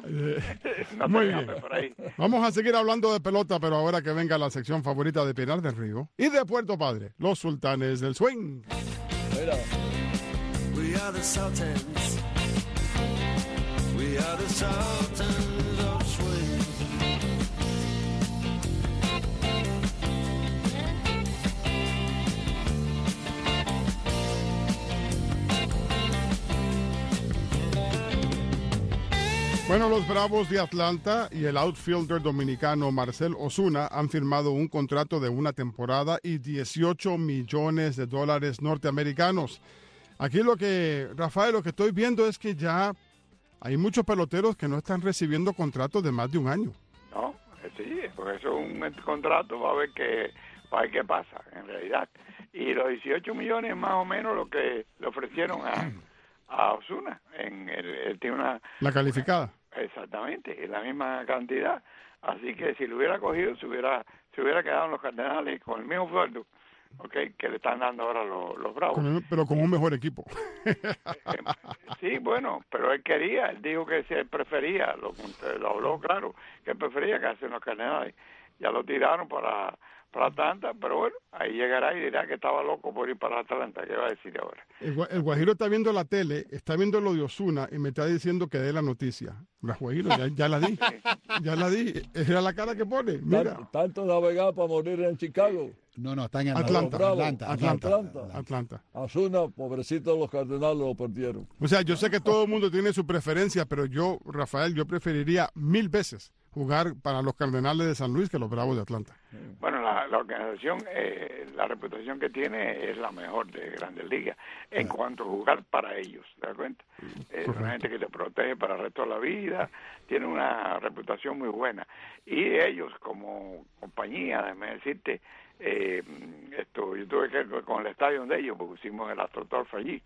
No muy bien. Por ahí. Vamos a seguir hablando de pelota, pero ahora que venga la sección favorita de Pinar del Río y de Puerto Padre, los sultanes del swing. Mira. We are the Sultans. We are the Sultans of swing. Bueno, los Bravos de Atlanta y el outfielder dominicano Marcell Ozuna han firmado un contrato de una temporada y dieciocho millones de dólares norteamericanos. Aquí lo que, Rafael, lo que estoy viendo es que ya hay muchos peloteros que no están recibiendo contratos de más de un año. No, sí, porque eso es un contrato, va a ver qué, va a ver qué pasa en realidad. Y los dieciocho millones más o menos lo que le ofrecieron a... a Ozuna, en el, él tiene una... La calificada. Una, exactamente, la misma cantidad. Así que si lo hubiera cogido, se hubiera se hubiera quedado en los Cardenales con el mismo sueldo, okay, que le están dando ahora los, los Bravos. Con, pero con un mejor equipo. Sí, bueno, pero él quería, él dijo que se prefería, lo, lo habló claro, que prefería quedarse en los Cardenales. ya lo tiraron para, para Atlanta, pero bueno, ahí llegará y dirá que estaba loco por ir para Atlanta. ¿Qué va a decir ahora? El, Gua- el Guajiro está viendo la tele, está viendo lo de Ozuna y me está diciendo que dé la noticia. La Guajiro, ya, ya la di, ya la di. Era la cara que pone, mira. Tanto, tanto navegar para morir en Chicago. No, no, están en Atlanta, Bravo, Atlanta, Atlanta, Atlanta. Atlanta. Ozuna, pobrecito, los Cardenales lo perdieron. O sea, yo sé que todo el mundo tiene su preferencia, pero yo, Rafael, yo preferiría mil veces jugar para los Cardenales de San Luis que los Bravos de Atlanta. Bueno, la, la organización, eh, la reputación que tiene es la mejor de Grandes Ligas en cuanto a jugar para ellos, ¿te das cuenta? Es una gente que te protege para el resto de la vida, tiene una reputación muy buena. Y ellos como compañía, déjame decirte, eh, esto, yo tuve que ir con el estadio de ellos, porque hicimos el AstroTurf allí,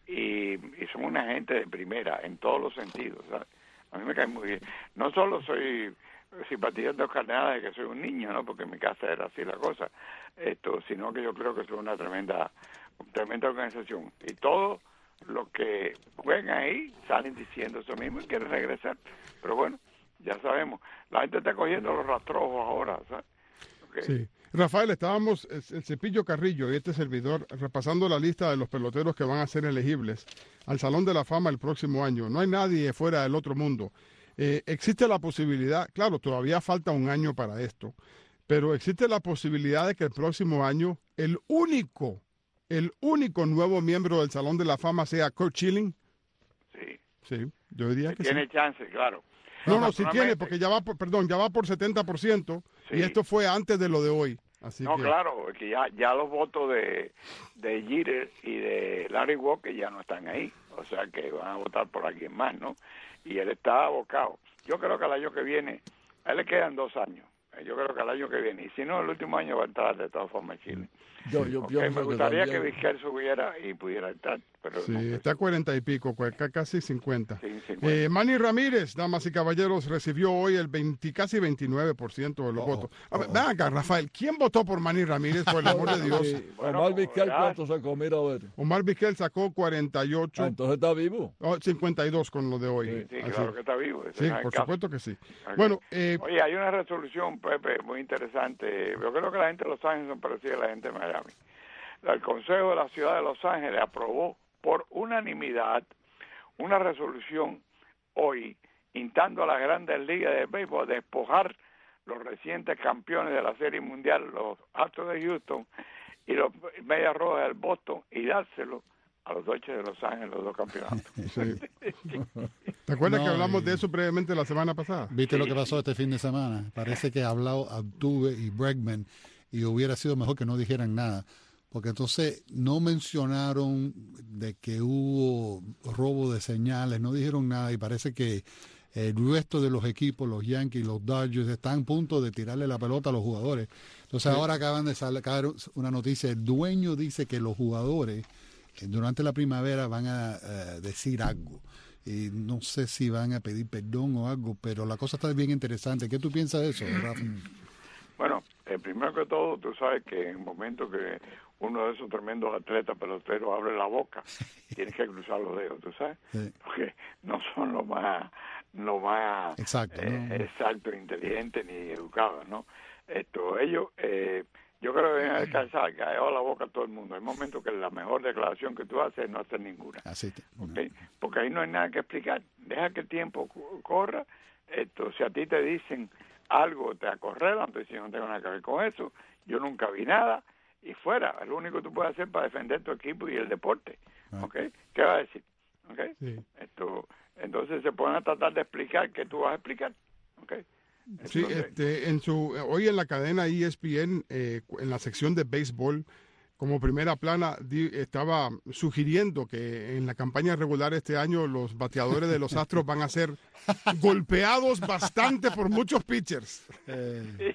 y, y son una gente de primera en todos los sentidos, ¿sabes? A mí me cae muy bien. No solo soy simpatizante de los Cardenales, que soy un niño, ¿no? Porque en mi casa era así la cosa, esto, sino que yo creo que son una tremenda, tremenda organización. Y todos los que juegan ahí salen diciendo eso mismo y quieren regresar. Pero bueno, ya sabemos, la gente está cogiendo los rastrojos ahora, ¿sabes? Okay. Sí. Rafael, estábamos, el el Cepillo Carrillo y este servidor, repasando la lista de los peloteros que van a ser elegibles al Salón de la Fama el próximo año. No hay nadie fuera del otro mundo. Eh, existe la posibilidad, claro, todavía falta un año para esto, pero existe la posibilidad de que el próximo año el único, el único nuevo miembro del Salón de la Fama sea Curt Schilling. Sí. Sí, yo diría que Tiene sí. chance, claro. No, no, sí Naturalmente. tiene, porque ya va por, perdón, ya va por setenta por ciento Sí. y esto fue antes de lo de hoy. Así No, que, claro, es que ya, ya los votos de, de Jeter y de Larry Walker ya no están ahí. O sea que van a votar por alguien más, ¿no? Y él está abocado. Yo creo que el año que viene, a él le quedan dos años. Yo creo que el año que viene. Y si no, el último año va a entrar de todas formas Chile. Yo, yo Ok, pienso me que gustaría que, también- Vizquel subiera y pudiera entrar. Pero sí, no sé. está a cuarenta y pico, cu- ca- casi cincuenta. Sí, cincuenta. Eh, Manny Ramírez, damas y caballeros, recibió hoy el veinte, casi veintinueve por ciento de los votos. A ver, ven acá, Rafael, ¿quién votó por Manny Ramírez, por el amor de Dios? Sí, Bueno, Omar Vizquel, ya. ¿cuánto sacó? Mira, a ver. Omar Vizquel sacó cuarenta y ocho, Ah, entonces está vivo. oh, cincuenta y dos con lo de hoy. Sí, Así. claro que está vivo. ese Sí, no es el por caso. supuesto que sí. Ok. Bueno, eh, Oye, hay una resolución, Pepe, muy interesante. Yo creo que la gente de Los Ángeles son parecidas a la gente de Miami. El Consejo de la Ciudad de Los Ángeles aprobó por unanimidad una resolución hoy instando a las grandes ligas de béisbol a despojar los recientes campeones de la Serie Mundial, los Astros de Houston y los Medias Rojas del Boston, y dárselo a los Dodgers de Los Ángeles, los dos campeonatos. sí. ¿Te acuerdas No, que hablamos y- de eso brevemente la semana pasada? ¿Viste lo que pasó este fin de semana? Parece que ha hablado Altuve y Bregman y hubiera sido mejor que no dijeran nada. Porque entonces no mencionaron de que hubo robo de señales, no dijeron nada y parece que el resto de los equipos, los Yankees, los Dodgers, están a punto de tirarle la pelota a los jugadores. Entonces ahora acaban de sacar una noticia, el dueño dice que los jugadores eh, durante la primavera van a eh, decir algo. Y no sé si van a pedir perdón o algo, pero la cosa está bien interesante. ¿Qué tú piensas de eso, Rafa? Bueno, eh, primero que todo, tú sabes que en el momento que uno de esos tremendos atletas peloteros abre la boca, tienes que cruzar los dedos, tú sabes, Sí. porque no son los más, lo más Exacto, eh, ¿no? exacto, inteligentes ni educados, ¿no? Esto, ellos, eh, yo creo que deben descansar, que callado la boca a todo el mundo. Hay momentos que la mejor declaración que tú haces es no hacer ninguna. Así te- ¿Ok? Porque ahí no hay nada que explicar. Deja que el tiempo cu- corra. Esto, si a ti te dicen algo, te acorralan, te dicen no tengo nada que ver con eso, yo nunca vi nada, y fuera, es lo único que tú puedes hacer para defender tu equipo y el deporte. ¿Ok? ¿Qué vas a decir? ¿Ok? Sí. Esto, entonces se pueden tratar de explicar qué tú vas a explicar. ¿Ok? Sí, Entonces, este, en su, hoy en la cadena E S P N, eh, en la sección de béisbol, como primera plana, di- estaba sugiriendo que en la campaña regular este año los bateadores de los Astros van a ser golpeados bastante por muchos pitchers. Eh,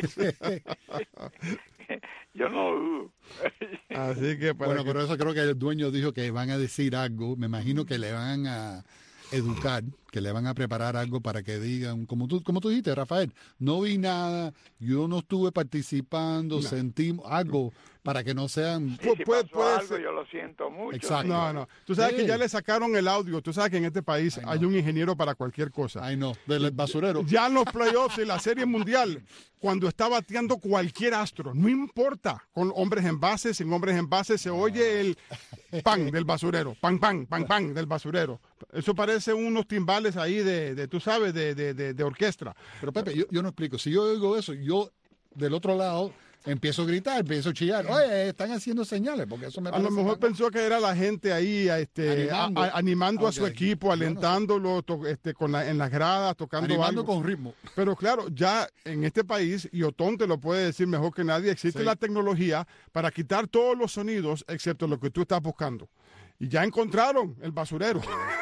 yo no lo dudo. Así que para bueno, que- pero eso creo que el dueño dijo que van a decir algo. Me imagino que le van a educar, que le van a preparar algo para que digan, como tú, como tú dijiste, Rafael, no vi nada, yo no estuve participando, No. sentimos algo. para que no sean... Y si puede- pasó puede algo, ser. yo lo siento mucho. Exacto. No, no. Tú sabes Sí. que ya le sacaron el audio. Tú sabes que en este país Ay, no. hay un ingeniero para cualquier cosa. Ay, no, del basurero. Ya en los playoffs y la Serie Mundial, cuando está bateando cualquier astro, no importa, con hombres en base, sin hombres en base, se oye el pan del basurero, pan, pan, pan, pan del basurero. Eso parece unos timbales ahí de, de tú sabes, de, de, de, de orquesta. Pero Pepe, yo, yo no explico. Si yo oigo eso, yo del otro lado empiezo a gritar, empiezo a chillar. Oye, están haciendo señales, porque eso me A parece... lo mejor mal. pensó que era la gente ahí este, Animando. a- a- animando a su Ok. equipo, Yo no sé. alentándolo to- este, con la- en las gradas, tocando Animando algo. con ritmo. Pero claro, ya en este país, y Otón te lo puede decir mejor que nadie, existe Sí. la tecnología para quitar todos los sonidos excepto lo que tú estás buscando. Y ya encontraron el basurero.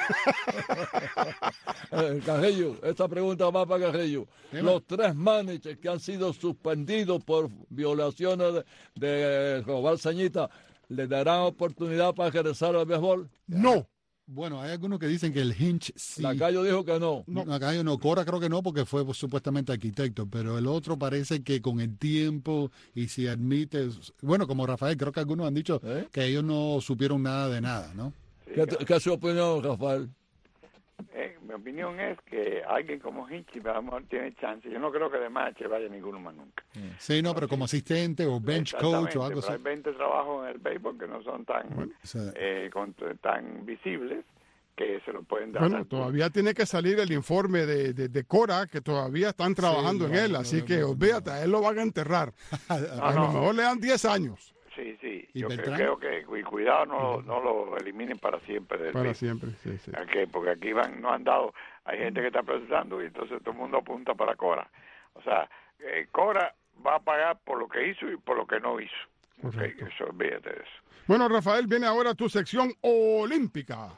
Eh, Carrillo, esta pregunta va para Carrillo. Dime. Los tres managers que han sido suspendidos por violaciones de, de robar ceñita, ¿le darán oportunidad para regresar al béisbol? No. Bueno, hay algunos que dicen que el Hinch sí. Lacayo dijo que no. No, Lacayo no, Cora creo que no, porque fue pues, supuestamente arquitecto, pero el otro parece que con el tiempo y si admite, bueno, como Rafael, creo que algunos han dicho ¿Eh? que ellos no supieron nada de nada, ¿no? Sí, ¿Qué, claro. qué es su opinión, Rafael? Eh, mi opinión es que alguien como Hinchi a lo mejor tiene chance. Yo no creo que de manager vaya ninguno más nunca. Sí, no, pero como asistente o bench coach o algo Exactamente, pero así. hay veinte trabajos en el béisbol que no son tan, O sea, eh, con- tan visibles que se lo pueden dar. Bueno, al- todavía tiene que salir el informe de, de, de Cora, que todavía están trabajando Sí, en no, él, no, así no, que no, olvídate, a él lo van a enterrar. A no. lo mejor le dan diez años Sí, sí. ¿Y Yo cre- Beltrán? creo que y cuidado no, no lo eliminen para siempre del para béisbol. siempre. Sí, sí. ¿A qué? Porque aquí van, no han dado, hay gente que está procesando y entonces todo el mundo apunta para Cora. O sea, eh, Cora va a pagar por lo que hizo y por lo que no hizo. Ok, Correcto. eso, olvídate de eso. Bueno, Rafael, viene ahora tu sección olímpica.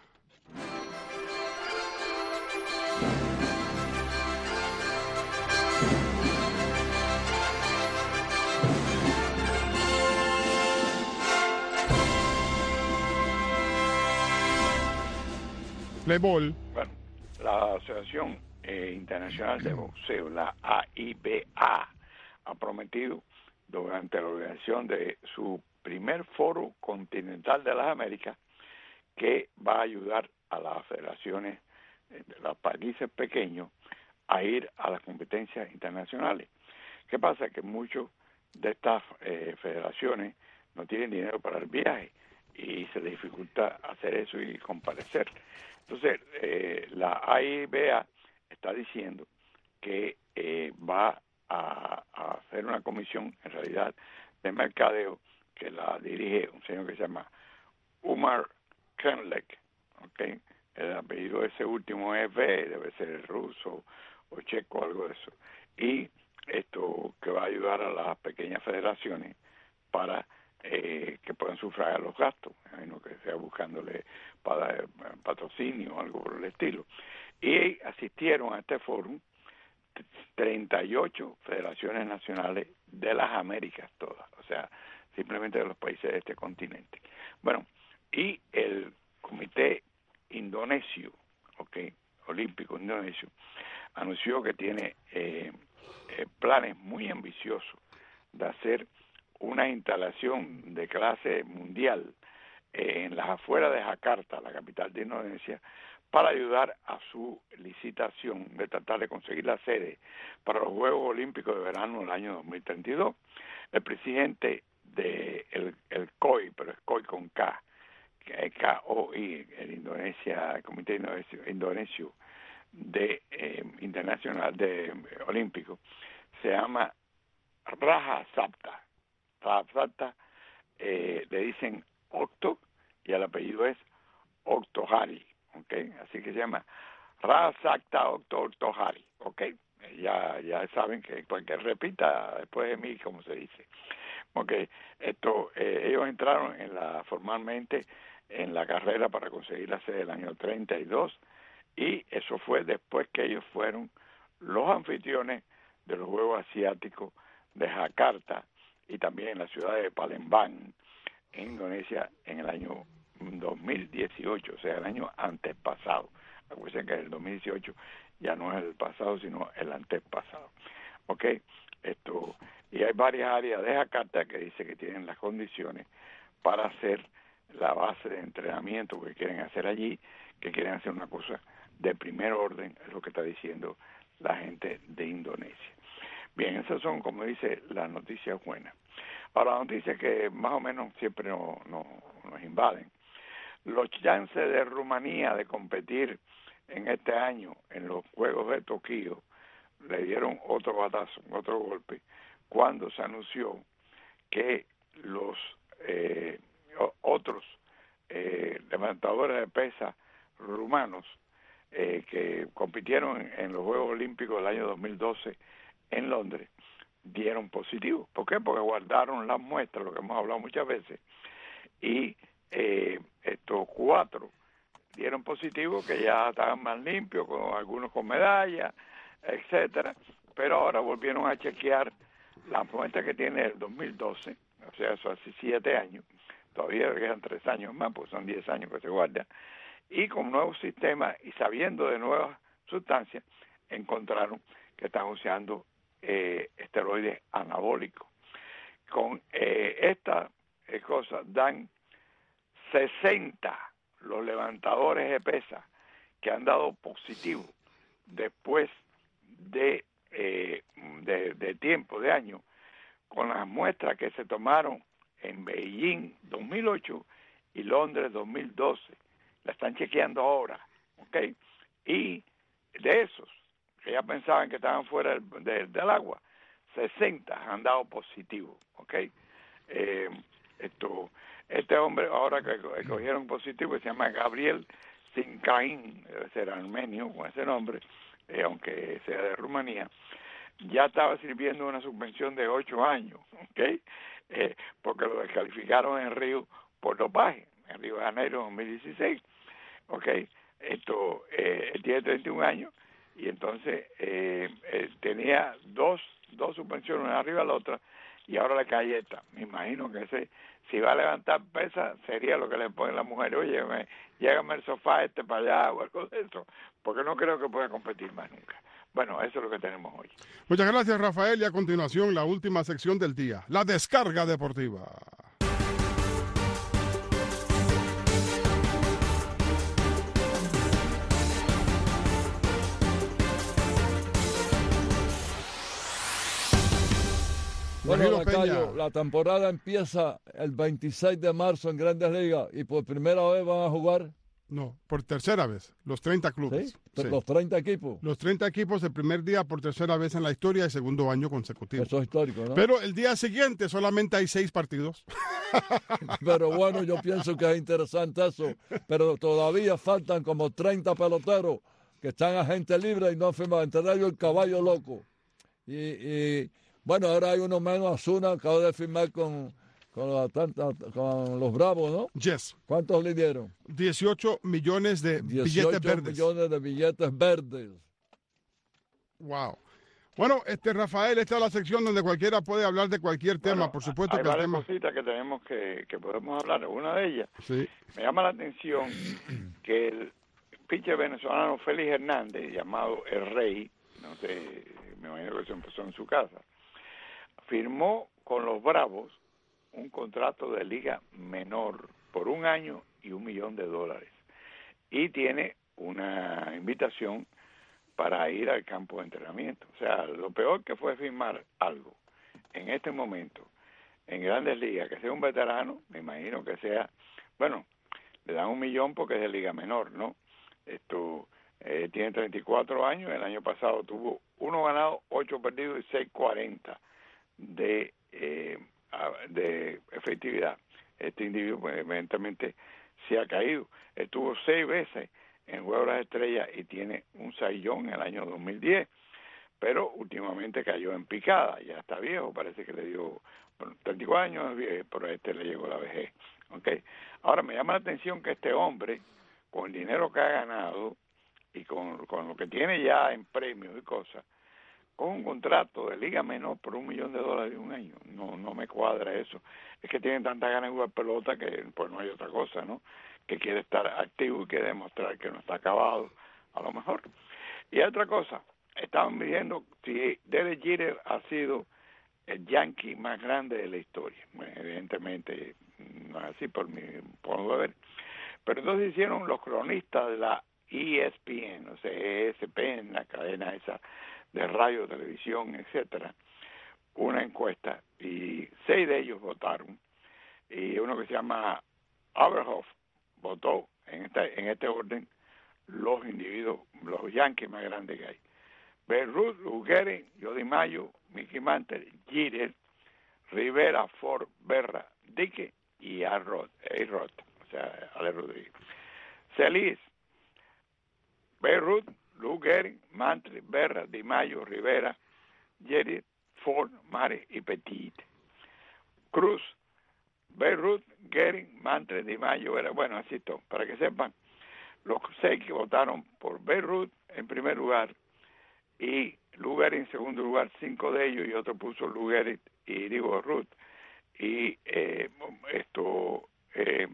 Play ball. Bueno, la Asociación eh, Internacional de Boxeo, la A I B A, ha prometido durante la organización de su primer foro continental de las Américas que va a ayudar a las federaciones de los países pequeños a ir a las competencias internacionales. ¿Qué pasa? Que muchas de estas eh, federaciones no tienen dinero para el viaje y se les dificulta hacer eso y comparecer. Entonces, eh, la A I B A está diciendo que eh, va a, a hacer una comisión, en realidad, de mercadeo, que la dirige un señor que se llama Umar Krenlek, ¿okay? El apellido de ese último es B, debe ser ruso o checo, algo de eso. Y esto que va a ayudar a las pequeñas federaciones para eh, que puedan sufragar los gastos, imagino que sea buscándole para eh, patrocinio o algo por el estilo. Y asistieron a este foro treinta y ocho federaciones nacionales de las Américas todas, o sea, simplemente de los países de este continente. Bueno, y el comité indonesio, okay, olímpico indonesio, anunció que tiene eh, eh, planes muy ambiciosos de hacer una instalación de clase mundial eh, en las afueras de Jakarta, la capital de Indonesia, para ayudar a su licitación de tratar de conseguir la sede para los Juegos Olímpicos de Verano del año dos mil treinta y dos. El presidente de el, el C O I, pero es C O I con K, K O I, el Indonesia, el Comité Indonesio, Indonesio de eh, Internacional de eh, Olímpico, se llama Raja Sapta. Raja Sapta eh, le dicen Octo y el apellido es Octohari. Okay, así que se llama Rasakta Octohari, okay, ya ya saben que cualquier repita después de mí como se dice, porque esto eh, ellos entraron en la formalmente en la carrera para conseguir la sede del año treinta y dos y eso fue después que ellos fueron los anfitriones de los Juegos Asiáticos de Jakarta y también en la ciudad de Palembang en Indonesia en el año dos mil dieciocho, o sea, el año antepasado. Acuérdense que el dos mil dieciocho ya no es el pasado, sino el antepasado. Ok, esto, y hay varias áreas de Jakarta que dice que tienen las condiciones para hacer la base de entrenamiento que quieren hacer allí, que quieren hacer una cosa de primer orden, es lo que está diciendo la gente de Indonesia. Bien, esas son, como dice, las noticias buenas. Ahora, las noticias que más o menos siempre no, no, nos invaden. Los chances de Rumanía de competir en este año en los Juegos de Tokio le dieron otro batazo, otro golpe, cuando se anunció que los eh, otros eh, levantadores de pesas rumanos eh, que compitieron en, en los Juegos Olímpicos del año dos mil doce en Londres dieron positivo. ¿Por qué? Porque guardaron las muestras, lo que hemos hablado muchas veces, y eh, estos cuatro dieron positivo, que ya estaban más limpios, con algunos con medallas, etcétera, pero ahora volvieron a chequear la muestra que tiene el dos mil doce, o sea, eso hace siete años, todavía quedan tres años más, pues son diez años que se guarda, y con nuevos sistemas y sabiendo de nuevas sustancias, encontraron que están usando eh, esteroides anabólicos. Con eh, esta eh, cosa dan sesenta los levantadores de pesas que han dado positivo después de, eh, de, de tiempo, de años, con las muestras que se tomaron en Beijing dos mil ocho y Londres dos mil doce. La están chequeando ahora, ¿ok? Y de esos, que ya pensaban que estaban fuera del, del, del agua, sesenta han dado positivo, ¿ok? Eh, esto, este hombre, ahora que cogieron positivo, se llama Gabriel Sincaín, debe ser armenio con ese nombre, eh, aunque sea de Rumanía, ya estaba sirviendo una suspensión de ocho años, ¿ok? Eh, porque lo descalificaron en Río por dopaje, en Río de Janeiro dos mil dieciséis, ¿ok? Esto, eh, él tiene treinta y un años y entonces eh, eh, tenía dos, dos suspensiones, una arriba de la otra, y ahora le cae esta. Me imagino que ese, si va a levantar pesas, sería lo que le ponen la mujer, oye, me, llégame el sofá este para allá o algo de eso, porque no creo que pueda competir más nunca. Bueno, eso es lo que tenemos hoy. Muchas gracias, Rafael, y a continuación la última sección del día, la descarga deportiva. Bueno, Lacayo, la temporada empieza el veintiséis de marzo en Grandes Ligas y por primera vez van a jugar. No, por tercera vez, los treinta clubes. ¿Sí? Sí. Los treinta equipos. Los treinta equipos el primer día por tercera vez en la historia y segundo año consecutivo. Eso es histórico, ¿no? Pero el día siguiente solamente hay seis partidos. Pero bueno, yo pienso que es interesante eso. Pero todavía faltan como treinta peloteros que están a gente libre y no han firmado. Entre ellos el caballo loco. Y, y bueno, ahora hay uno menos, Azuna, acaba de firmar con... Con los, con los Bravos, ¿no? Yes. ¿Cuántos le dieron? dieciocho millones de billetes verdes. dieciocho millones de billetes verdes. Wow. Bueno, este Rafael, esta es la sección donde cualquiera puede hablar de cualquier tema, bueno, por supuesto. Hay que el varias tema... cositas que tenemos que, que podemos hablar. Una de ellas, sí. Me llama la atención que el pitcher venezolano Félix Hernández, llamado El Rey, no sé, me imagino que eso empezó en su casa, firmó con los Bravos un contrato de liga menor por un año y un millón de dólares. Y tiene una invitación para ir al campo de entrenamiento. O sea, lo peor que fue firmar algo en este momento en Grandes Ligas, que sea un veterano, me imagino que sea, bueno, le dan un millón porque es de liga menor, ¿no? Esto eh, tiene treinta y cuatro años, el año pasado tuvo uno ganado, ocho perdidos y seis cuarenta de... Eh, de efectividad. Este individuo pues, evidentemente se ha caído. Estuvo seis veces en Juego de las Estrellas y tiene un saillón en el año dos mil diez, pero últimamente cayó en picada, ya está viejo, parece que le dio bueno, treinta y cuatro años, pero a este le llegó la vejez. ¿Okay? Ahora me llama la atención que este hombre, con el dinero que ha ganado y con, con lo que tiene ya en premios y cosas, con un contrato de liga menor por un millón de dólares de un año. No no me cuadra eso. Es que tienen tantas ganas de jugar pelota que pues no hay otra cosa, ¿no? Que quiere estar activo y quiere demostrar que no está acabado, a lo mejor. Y otra cosa, estaban viendo si Derek Jeter ha sido el Yankee más grande de la historia. Bueno, evidentemente no es así por mi punto de ver. Pero entonces hicieron los cronistas de la E S P N, o sea, E S P N, la cadena esa de radio, televisión, etcétera, una encuesta y seis de ellos votaron y uno que se llama Aberhoff votó en este, en este orden los individuos, los Yankees más grandes que hay. Babe Ruth, Lou Gehrig, Joe DiMaggio, Mickey Mantle, Jeter, Rivera, Ford, Berra, Dickey y A. Rod, A. Rod, o sea, Ale Rodríguez. Celis, Babe Ruth, Lou Gehrig, Mantle, Berra, DiMaggio, Rivera, Jeter, Ford, Mare y Petit. Cruz, Babe Ruth, Gehrig, Mantle, DiMaggio, era bueno, así todo, para que sepan, los seis que votaron por Babe Ruth en primer lugar y Lou Gehrig en segundo lugar, cinco de ellos, y otro puso Lou Gehrig y digo Ruth y eh, esto eh,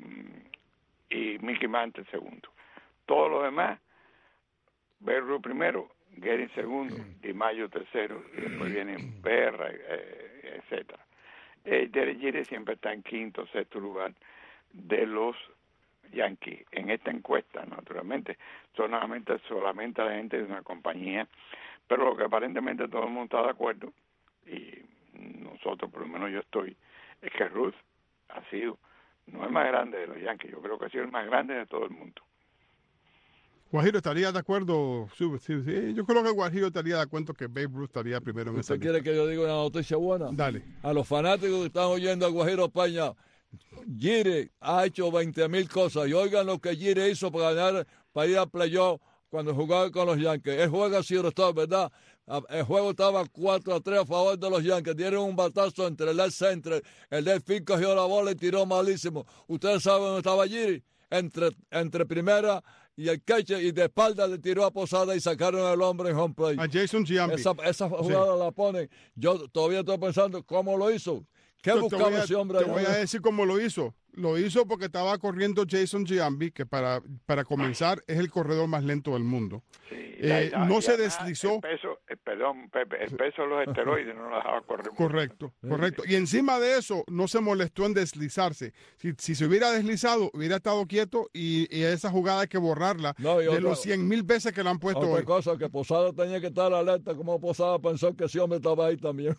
y Mickey Mantle segundo. Todos los demás, Babe Ruth primero, Gehrig segundo, DiMaggio tercero, y después vienen Berra, eh, etcétera. Eh, Derek Jeter siempre está en quinto, sexto lugar de los Yankees en esta encuesta, naturalmente. Solamente, solamente la gente de una compañía, pero lo que aparentemente todo el mundo está de acuerdo, y nosotros, por lo menos yo estoy, es que Ruth ha sido, no es más grande de los Yankees, yo creo que ha sido el más grande de todo el mundo. Guajiro, ¿estaría de acuerdo? Sí, sí, sí. Yo creo que Guajiro estaría de acuerdo que Babe Ruth estaría primero en esa ¿Usted quiere que yo diga una noticia buena? Dale. A los fanáticos que están oyendo a Guajiro España, Jeter ha hecho veinte mil cosas y oigan lo que Jeter hizo para ganar, para ir al playoff cuando jugaba con los Yankees. El juego así está, ¿verdad? El juego estaba cuatro a tres a favor de los Yankees. Dieron un batazo entre el left center, el left field cogió la bola y tiró malísimo. ¿Ustedes saben dónde estaba Jeter? Entre, entre primera y el catcher, y de espalda le tiró a Posada y sacaron el hombre en home play. A Jason Giambi. Esa, esa jugada sí la ponen. Yo todavía estoy pensando cómo lo hizo. ¿Qué te, buscaba te a, ese hombre? Te voy a decir cómo lo hizo. Lo hizo porque estaba corriendo Jason Giambi, que para, para comenzar es el corredor más lento del mundo. Sí, eh, ya, ya, no ya, se deslizó. El peso, el, perdón, Pepe, el peso de los esteroides no lo dejaba correr. Correcto, correcto. Y encima de eso, no se molestó en deslizarse. Si, si se hubiera deslizado, hubiera estado quieto y, y esa jugada hay que borrarla no, de otra, los cien mil veces que la han puesto otra hoy. cosa, que Posada tenía que estar alerta, como Posada pensó que ese hombre estaba ahí también.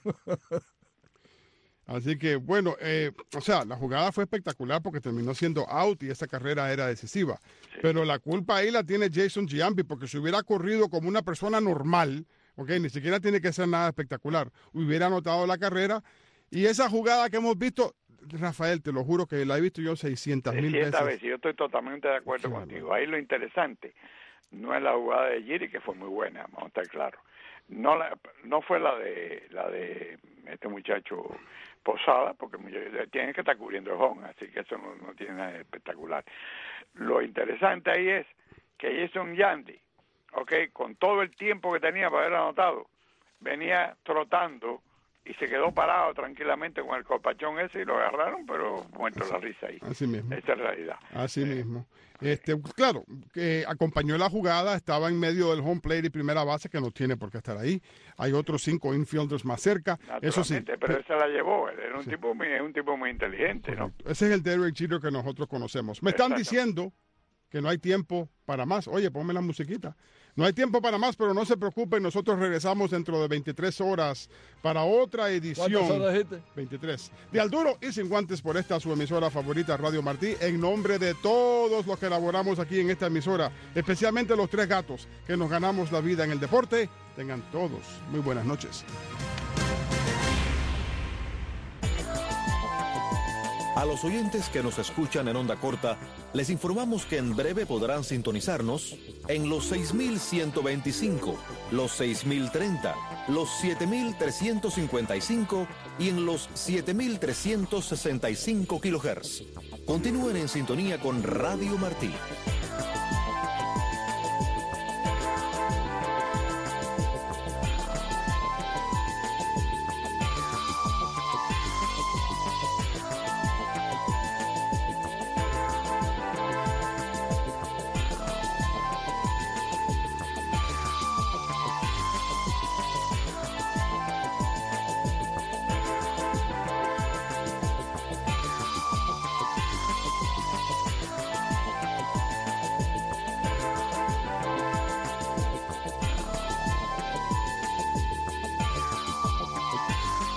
Así que, bueno, eh, o sea, la jugada fue espectacular porque terminó siendo out y esa carrera era decisiva. Sí. Pero la culpa ahí la tiene Jason Giambi, porque si hubiera corrido como una persona normal, ok, ni siquiera tiene que ser nada espectacular, hubiera anotado la carrera. Y esa jugada que hemos visto, Rafael, te lo juro que la he visto yo seiscientas mil veces. veces. Yo estoy totalmente de acuerdo sí, contigo. Ahí lo interesante no es la jugada de Jeter, que fue muy buena, vamos a estar claros. No, la, no fue la de la de este muchacho Posada, porque tiene que estar cubriendo el home, así que eso no, no tiene nada de espectacular. Lo interesante ahí es que Jason Giambi, okay, con todo el tiempo que tenía para haber anotado, venía trotando y se quedó parado tranquilamente con el corpachón ese y lo agarraron, pero muerto la risa ahí. Así mismo. Esa es la realidad. Así eh. mismo. Este, claro, que acompañó la jugada, estaba en medio del home plate y primera base, que no tiene por qué estar ahí. Hay otros cinco infielders más cerca. Eso sí. Pero él se la llevó. Él era un, sí. tipo, muy, un tipo muy inteligente, correcto. ¿no? Ese es el Derek Jeter que nosotros conocemos. Me están diciendo que no hay tiempo para más. Oye, ponme la musiquita. No hay tiempo para más, pero no se preocupen, nosotros regresamos dentro de veintitrés horas para otra edición. ¿Cuántas horas dijiste? veintitrés. De Al Duro y Sin Guantes por esta su emisora favorita, Radio Martí, en nombre de todos los que elaboramos aquí en esta emisora, especialmente los tres gatos que nos ganamos la vida en el deporte. Tengan todos muy buenas noches. A los oyentes que nos escuchan en onda corta, les informamos que en breve podrán sintonizarnos en los seis mil ciento veinticinco, los seis mil treinta, los siete mil trescientos cincuenta y cinco y en los siete mil trescientos sesenta y cinco kilohertz. Continúen en sintonía con Radio Martí.